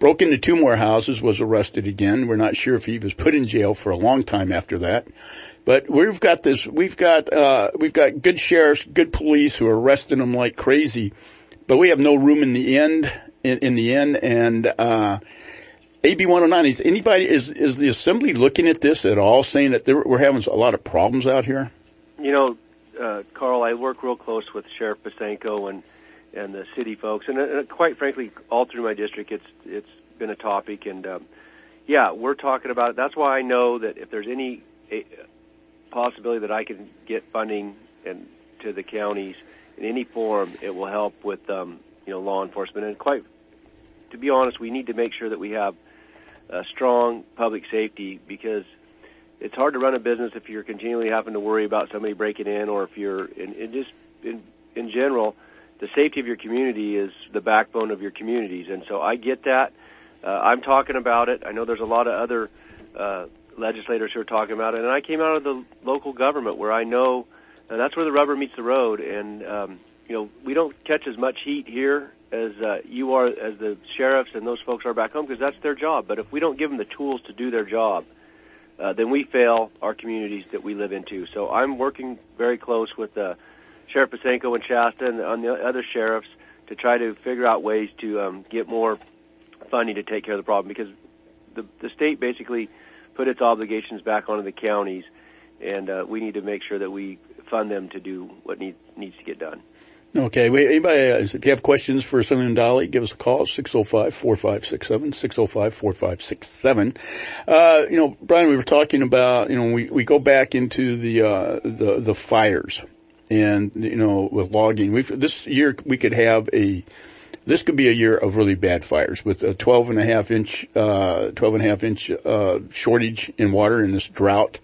broke into 2 more houses, was arrested again. We're not sure if he was put in jail for a long time after that. But we've got good sheriffs, good police who are arresting them like crazy. But we have no room in the end, and, AB 109, is the Assembly looking at this at all, saying that we're having a lot of problems out here? Carl, I work real close with Sheriff Pasenko and the city folks, and quite frankly, all through my district, it's been a topic, and we're talking about it. That's why I know that if there's any possibility that I can get funding and to the counties in any form, it will help with law enforcement. And to be honest, we need to make sure that we have strong public safety, because it's hard to run a business if you're continually having to worry about somebody breaking in, or if you're in general, the safety of your community is the backbone of your communities. And so I get that. I'm talking about it. I know there's a lot of other legislators who are talking about it. And I came out of the local government where I know that's where the rubber meets the road. And, we don't catch as much heat here as you are, as the sheriffs and those folks are back home, because that's their job. But if we don't give them the tools to do their job, then we fail our communities that we live into. So I'm working very close with Sheriff Pasenko and Shasta and on the other sheriffs to try to figure out ways to get more funding to take care of the problem, because the state basically put its obligations back onto the counties, and we need to make sure that we fund them to do what needs to get done. Okay. Anybody, if you have questions for Sonny and Dolly, give us a call, 605-4567, 605-4567. Brian, we were talking about, we go back into the fires and, with logging. This year we could have this could be a year of really bad fires with a 12.5 inch shortage in water in this drought.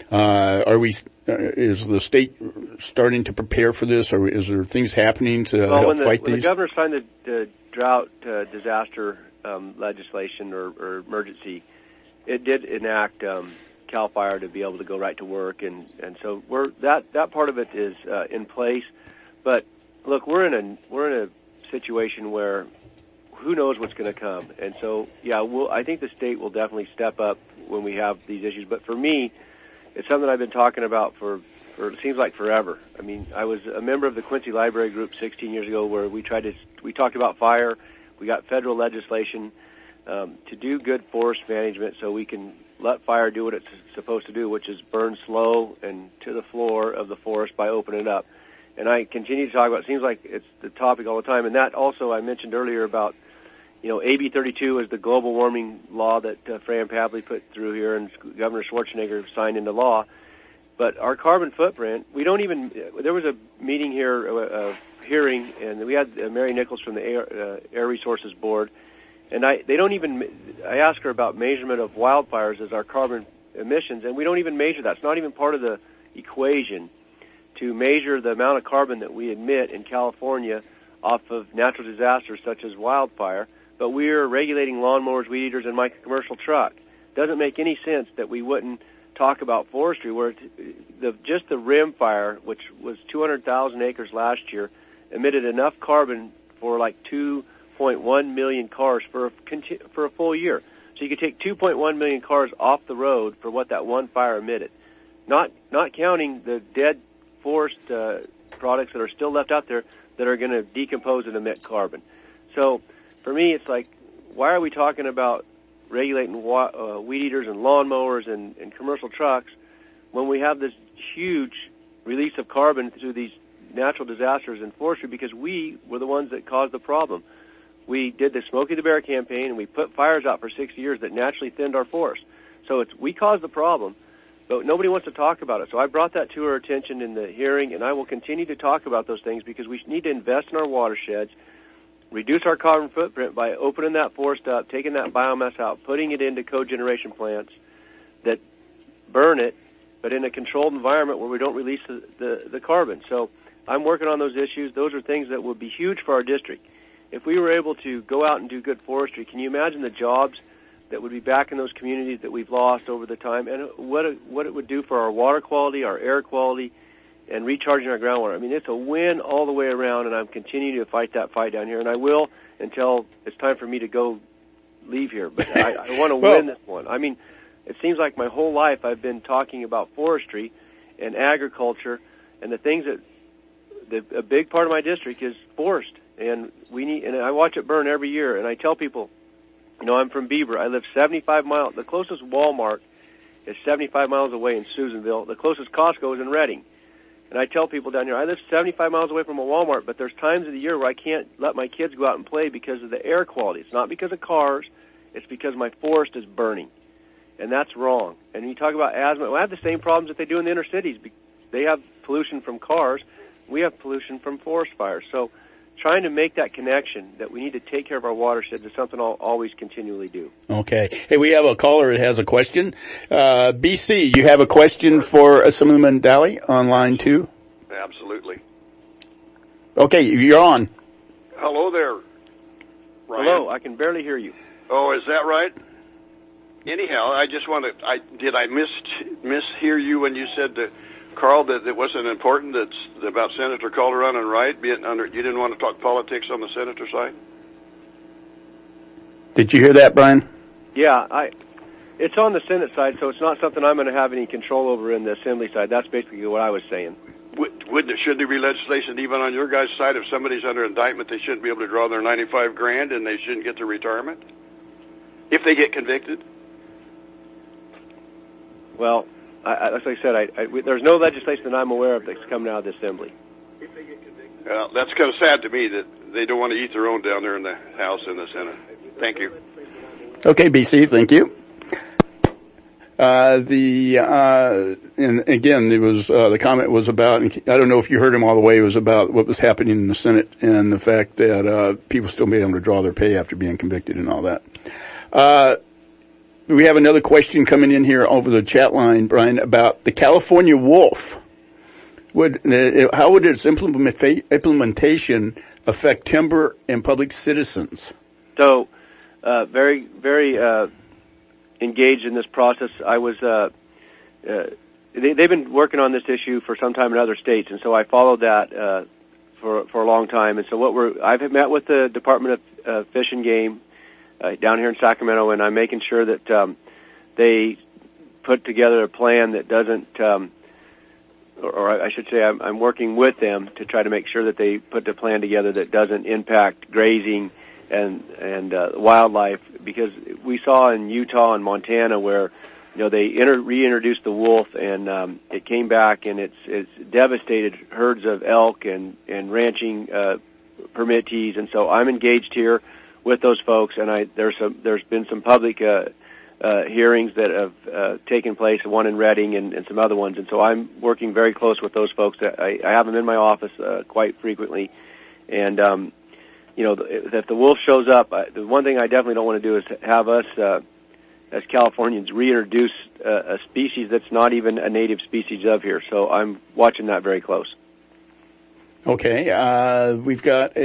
Is the state starting to prepare for this, or is there things happening to help fight these? When the governor signed the drought disaster legislation or emergency, it did enact CAL FIRE to be able to go right to work, and so that part of it is in place. But look, we're in a situation where who knows what's going to come, and so I think the state will definitely step up when we have these issues. But for me, it's something I've been talking about for it seems like forever. I mean, I was a member of the Quincy Library Group 16 years ago, where we talked about fire. We got federal legislation to do good forest management, so we can let fire do what it's supposed to do, which is burn slow and to the floor of the forest by opening it up. And I continue to talk about it. It seems like it's the topic all the time. And that also, I mentioned earlier about, AB 32 is the global warming law that Fran Pavley put through here, and Governor Schwarzenegger signed into law. But our carbon footprint, there was a meeting here, a hearing, and we had Mary Nichols from the Air Resources Board, and I asked her about measurement of wildfires as our carbon emissions, and we don't even measure that. It's not even part of the equation to measure the amount of carbon that we emit in California off of natural disasters such as wildfire. But we're regulating lawnmowers, weed eaters, and my commercial truck. Doesn't make any sense that we wouldn't talk about forestry, where just the Rim fire, which was 200,000 acres last year, emitted enough carbon for like 2.1 million cars for a full year. So you could take 2.1 million cars off the road for what that one fire emitted. Not counting the dead forest products that are still left out there that are going to decompose and emit carbon. So for me, it's like, why are we talking about regulating weed eaters and lawnmowers and commercial trucks when we have this huge release of carbon through these natural disasters in forestry? Because we were the ones that caused the problem. We did the Smokey the Bear campaign, and we put fires out for 60 years that naturally thinned our forest. So we caused the problem, but nobody wants to talk about it. So I brought that to our attention in the hearing, and I will continue to talk about those things, because we need to invest in our watersheds, reduce our carbon footprint by opening that forest up, taking that biomass out, putting it into cogeneration plants that burn it, but in a controlled environment where we don't release the carbon. So I'm working on those issues. Those are things that would be huge for our district. If we were able to go out and do good forestry, can you imagine the jobs that would be back in those communities that we've lost over the time, and what it would do for our water quality, our air quality, and recharging our groundwater? I mean, it's a win all the way around, and I'm continuing to fight that fight down here, and I will until it's time for me to go leave here, but I want to win this one. I mean, it seems like my whole life I've been talking about forestry and agriculture and the things a big part of my district is forest, and I watch it burn every year, and I tell people, I'm from Beaver. I live 75 miles. The closest Walmart is 75 miles away in Susanville. The closest Costco is in Redding. And I tell people down here, I live 75 miles away from a Walmart, but there's times of the year where I can't let my kids go out and play because of the air quality. It's not because of cars. It's because my forest is burning. And that's wrong. And when you talk about asthma, I have the same problems that they do in the inner cities. They have pollution from cars. We have pollution from forest fires. So trying to make that connection that we need to take care of our watersheds is something I'll always continually do. Okay. Hey, we have a caller that has a question. BC, you have a question for Assemblyman Daly on line 2? Absolutely. Okay, you're on. Hello there, Ryan. Hello, I can barely hear you. Oh, is that right? Anyhow, I just want to, did I mishear you when you said to Carl that it wasn't important about Senator Calderon and Wright you didn't want to talk politics on the senator side? Did you hear that, Brian? Yeah, it's on the Senate side, so it's not something I'm going to have any control over in the Assembly side. That's basically what I was saying. Should there be legislation even on your guys' side? If somebody's under indictment, they shouldn't be able to draw their $95,000 and they shouldn't get their retirement if they get convicted? Well, as I said, there's no legislation that I'm aware of that's coming out of the Assembly. That's kind of sad to me that they don't want to eat their own down there in the House and the Senate. Thank you. Okay, BC, thank you. And again, it was, the comment was about, I don't know if you heard him all the way, it was about what was happening in the Senate and the fact that, people still being able to draw their pay after being convicted and all that. We have another question coming in here over the chat line, Brian, about the California wolf. How would its implementation affect timber and public citizens? So, very, very, engaged in this process. I was, they've been working on this issue for some time in other states, and so I followed that, for a long time. And so I've met with the Department of Fish and Game, down here in Sacramento, and I'm making sure that they put together a plan that doesn't, or I should say I'm working with them to try to make sure that they put the plan together that doesn't impact grazing and wildlife, because we saw in Utah and Montana where they reintroduced the wolf, and it came back and it's devastated herds of elk and ranching permittees, and so I'm engaged here with those folks, and there's been some public hearings that have taken place, one in Redding and some other ones, and so I'm working very close with those folks. I have them in my office quite frequently, and if the wolf shows up, the one thing I definitely don't want to do is have us as Californians reintroduce a species that's not even a native species of here. So I'm watching that very close. Okay, we've got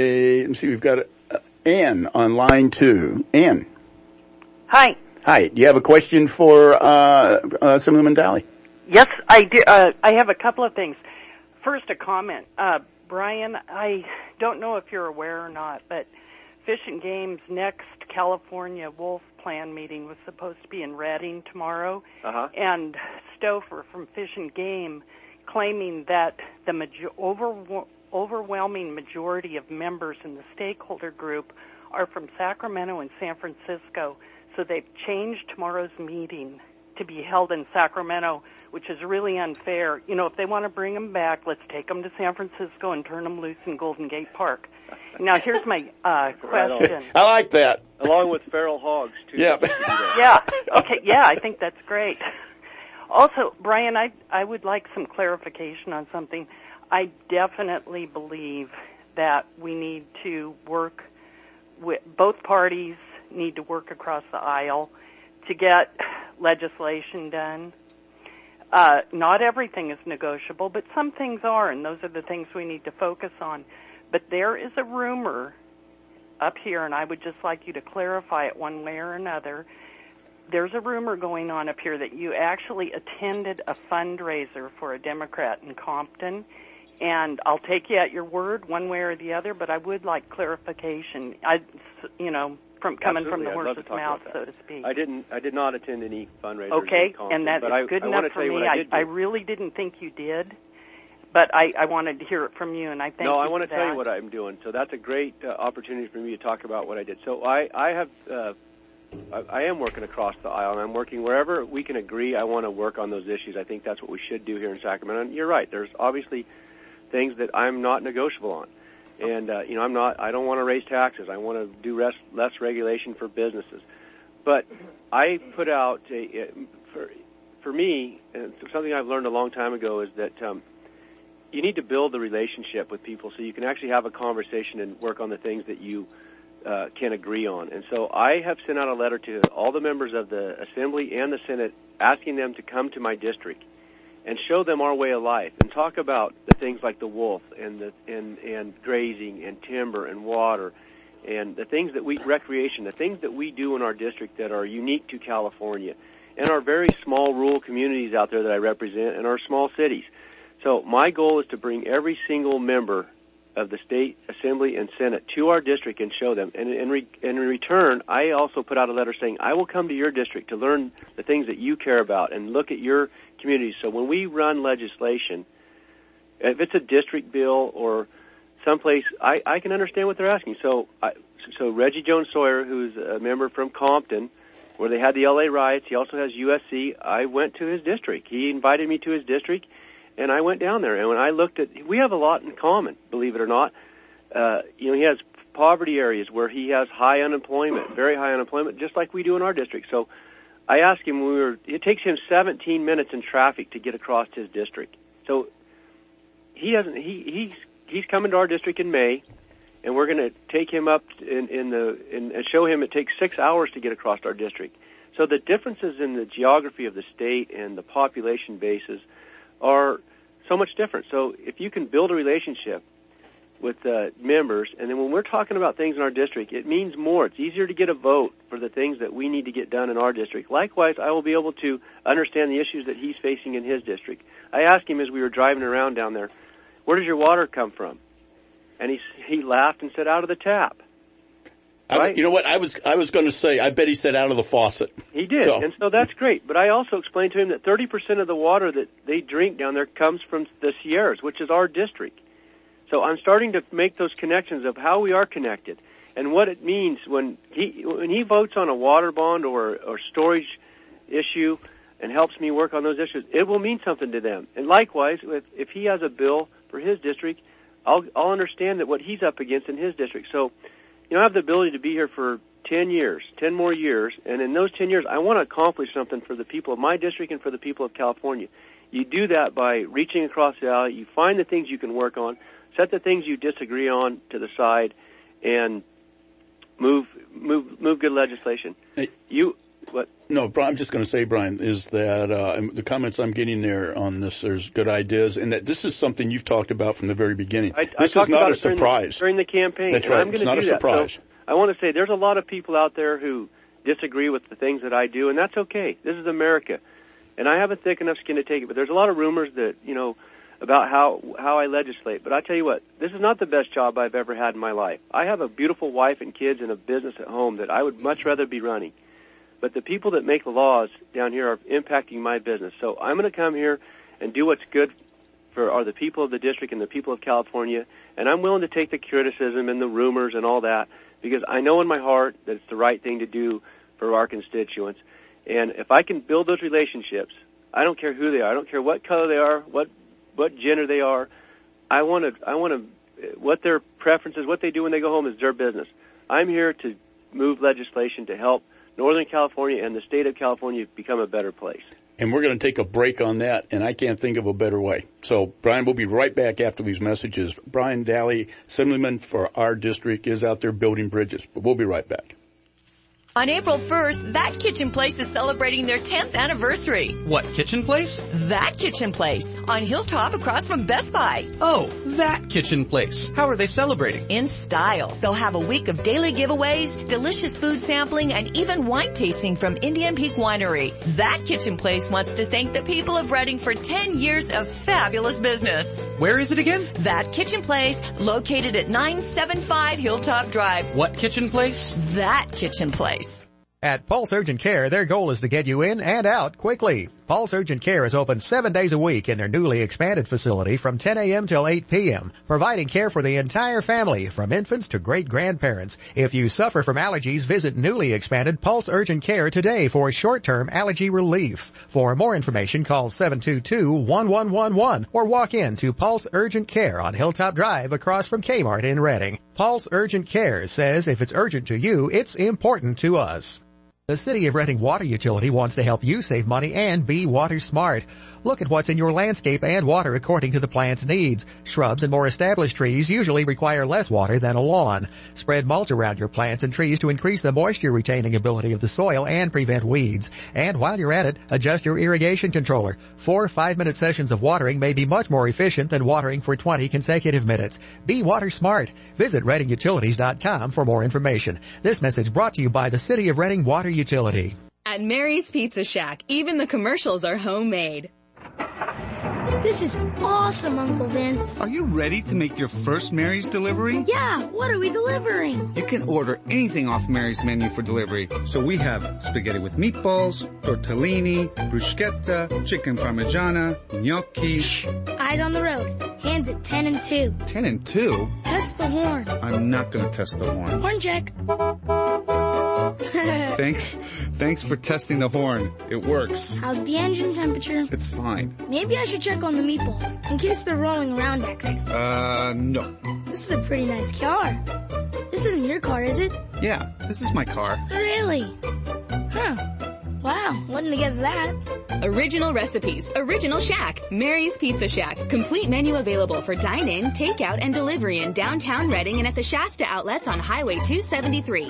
Ann on line 2. Ann. Hi. Hi. Do you have a question for Assemblyman Daly? Yes, I do. I have a couple of things. First, a comment. Brian, I don't know if you're aware or not, but Fish and Game's next California Wolf Plan meeting was supposed to be in Redding tomorrow, and Stouffer from Fish and Game claiming that the overwhelming majority of members in the stakeholder group are from Sacramento and San Francisco, so they've changed tomorrow's meeting to be held in Sacramento, which is really unfair. If they want to bring them back, let's take them to San Francisco and turn them loose in Golden Gate Park. Now, here's my question. I like that. Along with feral hogs, too. Yeah. Yeah. Okay. Yeah, I think that's great. Also, Brian, I would like some clarification on something. I definitely believe that we need to work with both parties need to work across the aisle to get legislation done. Not everything is negotiable, but some things are, and those are the things we need to focus on. But there is a rumor up here, and I would just like you to clarify it one way or another. There's a rumor going on up here that you actually attended a fundraiser for a Democrat in Compton, and I'll take you at your word one way or the other, but I would like clarification. From coming from the horse's mouth, so to speak. I did not attend any fundraisers. Okay, and that is good enough for me. I really didn't think you did, but I wanted to hear it from you, and I thank you for that. No, I want to tell you what I'm doing. So that's a great opportunity for me to talk about what I did. So I am working across the aisle, and I'm working wherever we can agree. I want to work on those issues. I think that's what we should do here in Sacramento. And you're right. There's obviously things that I'm not negotiable on. And, I don't want to raise taxes. I want to do less regulation for businesses. But I put out, for me, and something I've learned a long time ago is that you need to build the relationship with people so you can actually have a conversation and work on the things that you can agree on. And so I have sent out a letter to all the members of the Assembly and the Senate asking them to come to my district and show them our way of life, and talk about the things like the wolf and grazing and timber and water, and the things that recreation, the things that we do in our district that are unique to California, and our very small rural communities out there that I represent, and our small cities. So my goal is to bring every single member of the state Assembly and Senate to our district and show them. And in return, I also put out a letter saying I will come to your district to learn the things that you care about and look at your communities. So when we run legislation, if it's a district bill or someplace, I can understand what they're asking. So Reggie Jones Sawyer, who's a member from Compton, where they had the LA riots, he also has USC. I went to his district. He invited me to his district, and I went down there. And when I looked at, we have a lot in common, believe it or not. He has poverty areas where he has high unemployment, very high unemployment, just like we do in our district. So I asked him, it takes him 17 minutes in traffic to get across his district. So he's coming to our district in May, and we're going to take him up and show him it takes 6 hours to get across our district. So the differences in the geography of the state and the population bases are so much different. So if you can build a relationship with members, and then when we're talking about things in our district, it means more. It's easier to get a vote for the things that we need to get done in our district. Likewise, I will be able to understand the issues that he's facing in his district. I asked him as we were driving around down there, where does your water come from? And he laughed and said, out of the tap. Right? You know what? I was going to say, I bet he said out of the faucet. He did, and so that's great. But I also explained to him that 30% of the water that they drink down there comes from the Sierras, which is our district. So I'm starting to make those connections of how we are connected and what it means when he votes on a water bond or storage issue and helps me work on those issues. It will mean something to them. And likewise, if he has a bill for his district, I'll understand that what he's up against in his district. So, I have the ability to be here for 10 more years, and in those 10 years, I want to accomplish something for the people of my district and for the people of California. You do that by reaching across the aisle. You find the things you can work on, set the things you disagree on to the side, and move good legislation. Hey, what? No, I'm just going to say, Brian, is that the comments I'm getting there on this, there's good ideas, and that this is something you've talked about from the very beginning. This is not a surprise. During the campaign. That's right. It's not a surprise. So I want to say there's a lot of people out there who disagree with the things that I do, and that's okay. This is America. And I have a thick enough skin to take it, but there's a lot of rumors that, about how I legislate. But I tell you what, this is not the best job I've ever had in my life. I have a beautiful wife and kids and a business at home that I would much rather be running. But the people that make the laws down here are impacting my business. So I'm going to come here and do what's good for the people of the district and the people of California. And I'm willing to take the criticism and the rumors and all that because I know in my heart that it's the right thing to do for our constituents. And if I can build those relationships, I don't care who they are. I don't care what color they are, what gender they are. I want to what their preferences, what they do when they go home is their business. I'm here to move legislation to help Northern California and the state of California become a better place. And we're going to take a break on that, and I can't think of a better way. So, Brian, we'll be right back after these messages. Brian Daly, Assemblyman for our district, is out there building bridges, but we'll be right back. On April 1st, That Kitchen Place is celebrating their 10th anniversary. What kitchen place? That Kitchen Place on Hilltop across from Best Buy. Oh, That Kitchen Place. How are they celebrating? In style. They'll have a week of daily giveaways, delicious food sampling, and even wine tasting from Indian Peak Winery. That Kitchen Place wants to thank the people of Reading for 10 years of fabulous business. Where is it again? That Kitchen Place, located at 975 Hilltop Drive. What kitchen place? That Kitchen Place. At Pulse Urgent Care, their goal is to get you in and out quickly. Pulse Urgent Care is open 7 days a week in their newly expanded facility from 10 a.m. till 8 p.m., providing care for the entire family, from infants to great-grandparents. If you suffer from allergies, visit newly expanded Pulse Urgent Care today for short-term allergy relief. For more information, call 722-1111 or walk in to Pulse Urgent Care on Hilltop Drive across from Kmart in Reading. Pulse Urgent Care says if it's urgent to you, it's important to us. The City of Reading Water Utility wants to help you save money and be water smart. Look at what's in your landscape and water according to the plant's needs. Shrubs and more established trees usually require less water than a lawn. Spread mulch around your plants and trees to increase the moisture retaining ability of the soil and prevent weeds. And while you're at it, adjust your irrigation controller. 4 5-minute sessions of watering may be much more efficient than watering for 20 consecutive minutes. Be water smart. Visit ReadingUtilities.com for more information. This message brought to you by the City of Reading Water Utility. At Mary's Pizza Shack, even the commercials are homemade. This is awesome, Uncle Vince. Are you ready to make your first Mary's delivery? Yeah, what are we delivering? You can order anything off Mary's menu for delivery. So we have spaghetti with meatballs, tortellini, bruschetta, chicken parmigiana, gnocchi. Shh. Eyes on the road. Hands at 10 and 2. 10 and 2? Test the horn. I'm not going to test the horn. Horn check. Thanks for testing the horn. It works. How's the engine temperature? It's fine. Maybe I should check on the meatballs, in case they're rolling around back there. No. This is a pretty nice car. This isn't your car, is it? Yeah, this is my car. Really? Huh. Wow, wouldn't have guessed that. Original recipes, original Shack, Mary's Pizza Shack. Complete menu available for dine-in, takeout, and delivery in downtown Reading and at the Shasta outlets on Highway 273.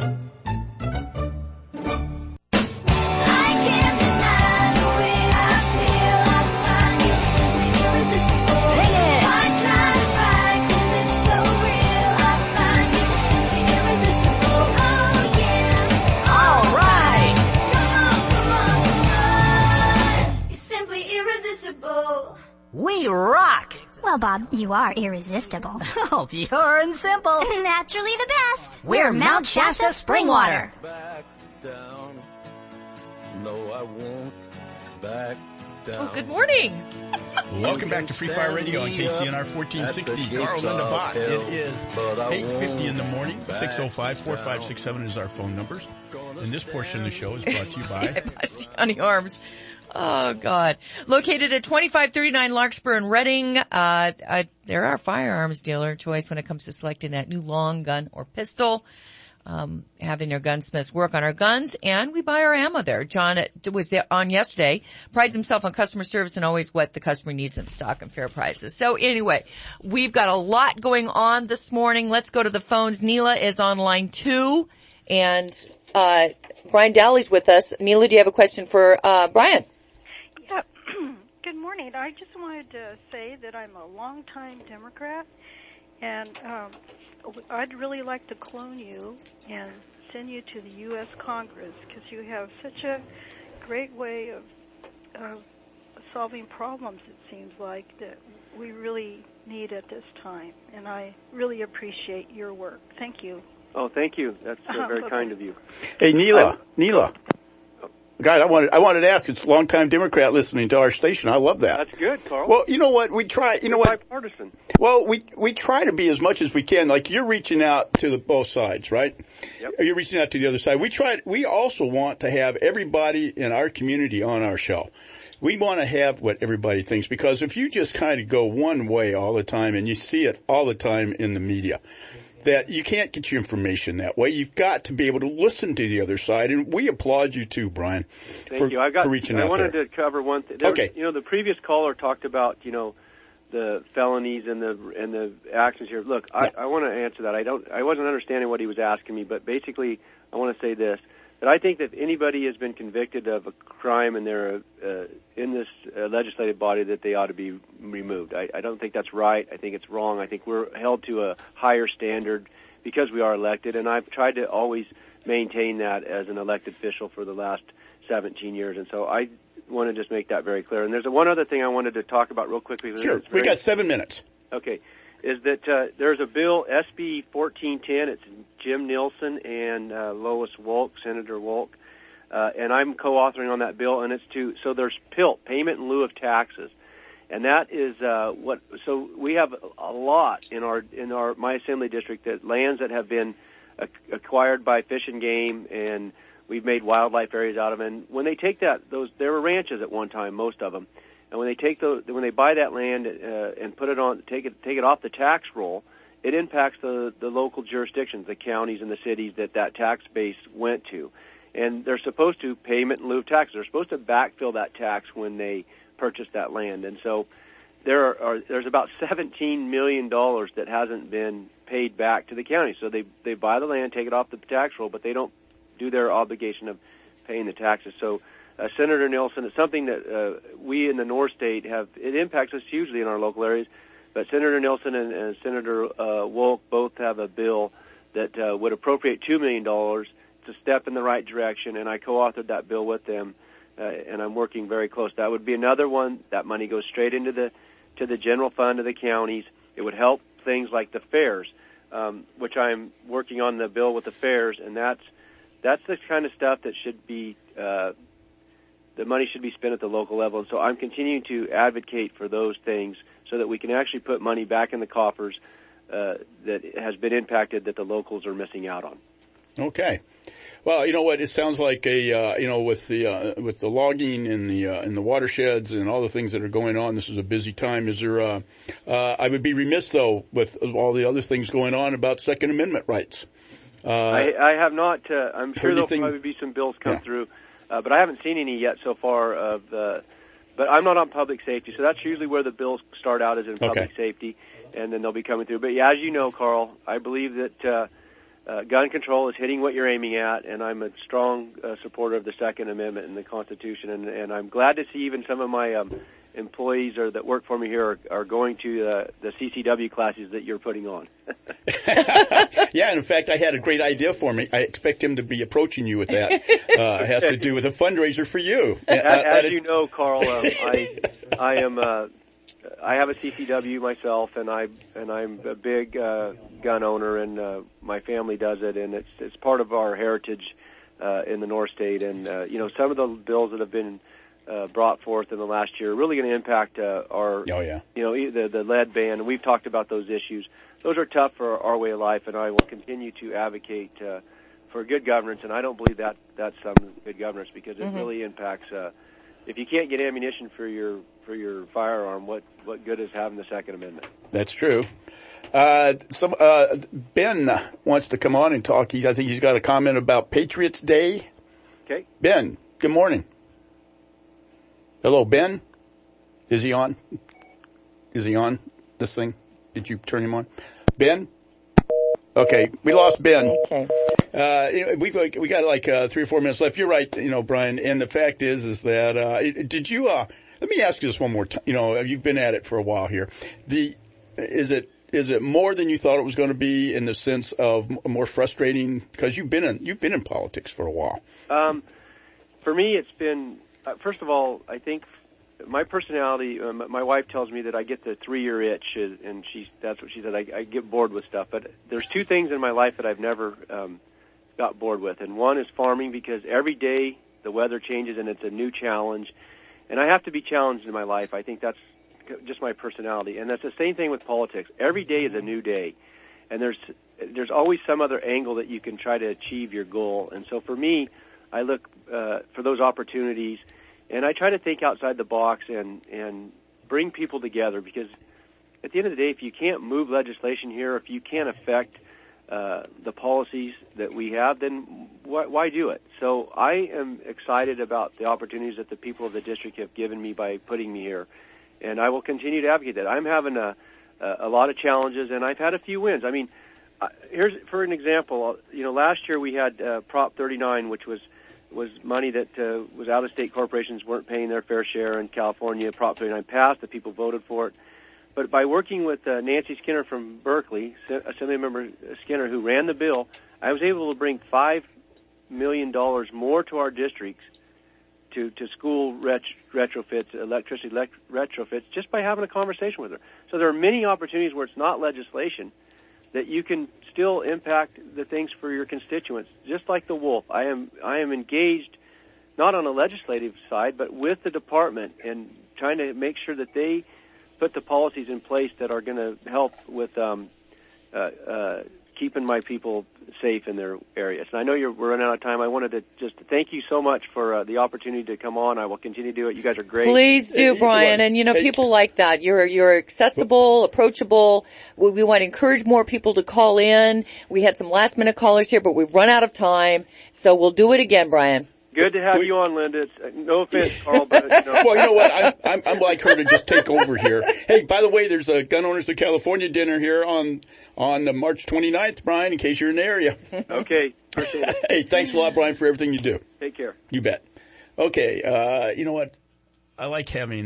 We rock! Well, Bob, you are irresistible. Oh, pure and simple. Naturally the best. We're Mount Shasta Springwater. Back down. No, I won't back down. Oh, good morning. Welcome back to Free Fire Radio on KCNR 1460. Carl Linda Bott. It is 8:50 in the morning. 605-4567 is our phone numbers. And this portion of the show is brought to you by Bastiani Arms. Oh, God. Located at 2539 Larkspur in Reading, they're our firearms dealer choice when it comes to selecting that new long gun or pistol, having their gunsmiths work on our guns, and we buy our ammo there. John was there on yesterday, prides himself on customer service and always what the customer needs in stock and fair prices. So anyway, we've got a lot going on this morning. Let's go to the phones. Neela is on line 2, and Brian Dowley's with us. Neela, do you have a question for Brian? Yeah. Good morning. I just wanted to say that I'm a longtime Democrat, and I'd really like to clone you and send you to the U.S. Congress because you have such a great way of solving problems, it seems like, that we really need at this time. And I really appreciate your work. Thank you. Oh, thank you. That's very kind of you. Hey, Neela. God, I wanted to ask. It's a long-time Democrat listening to our station. I love that. That's good, Carl. Well, you know what? We try, bipartisan. Well, we try to be as much as we can. Like, you're reaching out to both sides, right? Yep. You're reaching out to the other side. We also want to have everybody in our community on our show. We want to have what everybody thinks, because if you just kind of go one way all the time, and you see it all the time in the media, that you can't get your information that way. You've got to be able to listen to the other side, and we applaud you too, Brian, for reaching out there. I wanted to cover one thing. Okay. The previous caller talked about, the felonies and the actions here. Look, I want to answer that. I wasn't understanding what he was asking me, but basically I want to say this, But I think that if anybody has been convicted of a crime and they're in this legislative body, that they ought to be removed. I don't think that's right. I think it's wrong. I think we're held to a higher standard because we are elected, and I've tried to always maintain that as an elected official for the last 17 years. And so I want to just make that very clear. And there's one other thing I wanted to talk about real quickly. Sure. We got 7 minutes. Okay. Is that there's a bill, SB 1410. It's Jim Nielsen and Lois Wolk, Senator Wolk, and I'm co-authoring on that bill. And it's so there's PILT, payment in lieu of taxes, and that is So we have a lot in my assembly district, that lands that have been acquired by Fish and Game, and we've made wildlife areas out of them. And when they take there were ranches at one time, most of them. And when they buy that land and put it on, take it off the tax roll, it impacts the local jurisdictions, the counties and the cities that tax base went to. And they're supposed to payment in lieu of taxes. They're supposed to backfill that tax when they purchase that land. And so there's about $17 million that hasn't been paid back to the county. So they buy the land, take it off the tax roll, but they don't do their obligation of paying the taxes. So Senator Nielsen, it's something that we in the North State it impacts us hugely in our local areas, but Senator Nielsen and Senator Wolk both have a bill that would appropriate $2 million to step in the right direction, and I co-authored that bill with them, and I'm working very close. That would be another one. That money goes straight into the general fund of the counties. It would help things like the fairs, which I'm working on the bill with the fairs, and that's the kind of stuff that should be the money should be spent at the local level. And so I'm continuing to advocate for those things so that we can actually put money back in the coffers that has been impacted, that the locals are missing out on. Okay. Well, you know what? It sounds like with the logging and the watersheds and all the things that are going on, this is a busy time. Is there? I would be remiss though with all the other things going on about Second Amendment rights. I have not. I'm sure there'll probably be some bills come through, but I haven't seen any yet so far. But I'm not on public safety, so that's usually where the bills start out, is in public safety, and then they'll be coming through. But yeah, as you know, Carl, I believe that gun control is hitting what you're aiming at, and I'm a strong supporter of the Second Amendment and the Constitution, and I'm glad to see even some of my employees that work for me here are going to the CCW classes that you're putting on. Yeah, and in fact, I had a great idea for me. I expect him to be approaching you with that. It has to do with a fundraiser for you. As you know, Carl, I have a CCW myself, and I'm a big gun owner, and my family does it, and it's part of our heritage in the North State. And some of the bills that have been brought forth in the last year are really going to impact our the lead ban, and we've talked about those issues. Those are tough for our way of life, and I will continue to advocate for good governance. And I don't believe that's some good governance, because it really impacts. If you can't get ammunition for your firearm, what good is having the Second Amendment? That's true. Ben wants to come on and talk. I think he's got a comment about Patriots Day. Okay. Ben, good morning. Hello, Ben. Is he on? Is he on this thing? Did you turn him on? Ben? Okay, we lost Ben. Okay. We got like 3 or 4 minutes left. You're right, Brian. And the fact is that did you? Let me ask you this one more time. You've been at it for a while here. Is it more than you thought it was going to be, in the sense of more frustrating, because you've been in politics for a while? For me, it's been first of all, I think my personality. My wife tells me that I get the 3-year itch, and that's what she said. I get bored with stuff. But there's 2 things in my life that I've never got bored with, and one is farming, because every day the weather changes and it's a new challenge, and I have to be challenged in my life. I think that's just my personality, and that's the same thing with politics. Every day is a new day, and there's always some other angle that you can try to achieve your goal. And so for me, I look for those opportunities, and I try to think outside the box and bring people together, because at the end of the day, if you can't move legislation here, if you can't affect the policies that we have, then why do it? So I am excited about the opportunities that the people of the district have given me by putting me here, and I will continue to advocate that. I'm having a lot of challenges, and I've had a few wins. I mean, here's for an example. Last year we had Prop 39, which was was money that was out-of-state corporations weren't paying their fair share in California. Prop 39 passed. The people voted for it. But by working with Nancy Skinner from Berkeley, Assemblymember Skinner, who ran the bill, I was able to bring $5 million more to our districts to school retrofits, electricity retrofits, just by having a conversation with her. So there are many opportunities where it's not legislation that you can still impact the things for your constituents. Just like the wolf, I am engaged not on a legislative side, but with the department and trying to make sure that they put the policies in place that are going to help with keeping my people safe in their areas. And I know we're running out of time. I wanted to just thank you so much for the opportunity to come on. I will continue to do it. You guys are great. Please do, Brian. And people like that. You're accessible, approachable. We want to encourage more people to call in. We had some last minute callers here, but we've run out of time. So we'll do it again, Brian. Good to have you on, Linda. No offense, Carl, but Well, you know what? I'm like her to just take over here. Hey, by the way, there's a Gun Owners of California dinner here on March 29th, Brian, in case you're in the area. Okay. Appreciate it. Hey, thanks a lot, Brian, for everything you do. Take care. You bet. Okay, you know what? I like having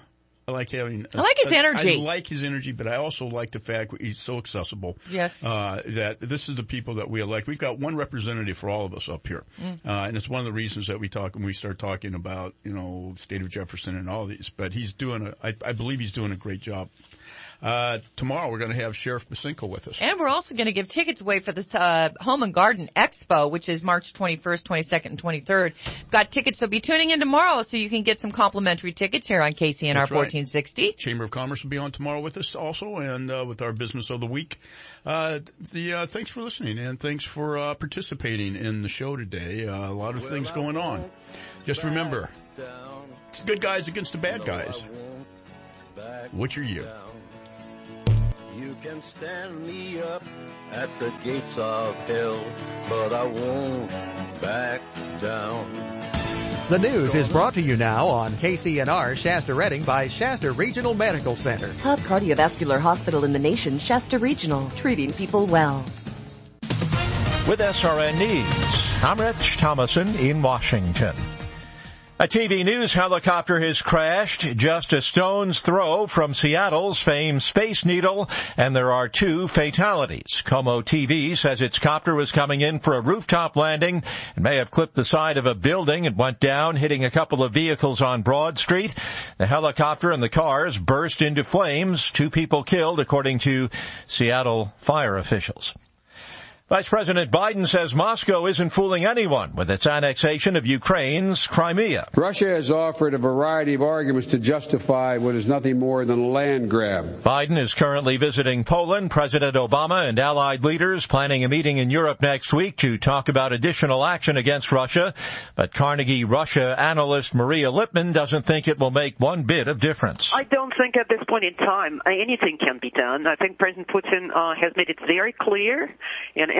his energy. I like his energy, but I also like the fact that he's so accessible. Yes. That this is the people that we elect. We've got one representative for all of us up here. And it's one of the reasons that we start talking about, state of Jefferson and all these. But I believe he's doing a great job. Tomorrow we're going to have Sheriff Basinko with us. And we're also going to give tickets away for this Home and Garden Expo, which is March 21st, 22nd, and 23rd. Got tickets, so be tuning in tomorrow so you can get some complimentary tickets here on KCNR 1460. Chamber of Commerce will be on tomorrow with us also, and with our Business of the Week. Thanks for listening, and thanks for participating in the show today. A lot of things going on. Just remember, it's the good guys against the bad guys. Which are you? You can stand me up at the gates of hell, but I won't back down. The news is brought to you now on KCNR Shasta Redding by Shasta Regional Medical Center. Top cardiovascular hospital in the nation, Shasta Regional, treating people well. With SRN News, I'm Rich Thomason in Washington. A TV news helicopter has crashed just a stone's throw from Seattle's famed Space Needle, and there are 2 fatalities. Como TV says its copter was coming in for a rooftop landing and may have clipped the side of a building. It went down, hitting a couple of vehicles on Broad Street. The helicopter and the cars burst into flames. 2 people killed, according to Seattle fire officials. Vice President Biden says Moscow isn't fooling anyone with its annexation of Ukraine's Crimea. Russia has offered a variety of arguments to justify what is nothing more than a land grab. Biden is currently visiting Poland. President Obama and allied leaders planning a meeting in Europe next week to talk about additional action against Russia. But Carnegie Russia analyst Maria Lipman doesn't think it will make one bit of difference. I don't think at this point in time anything can be done. I think President Putin has made it very clear, and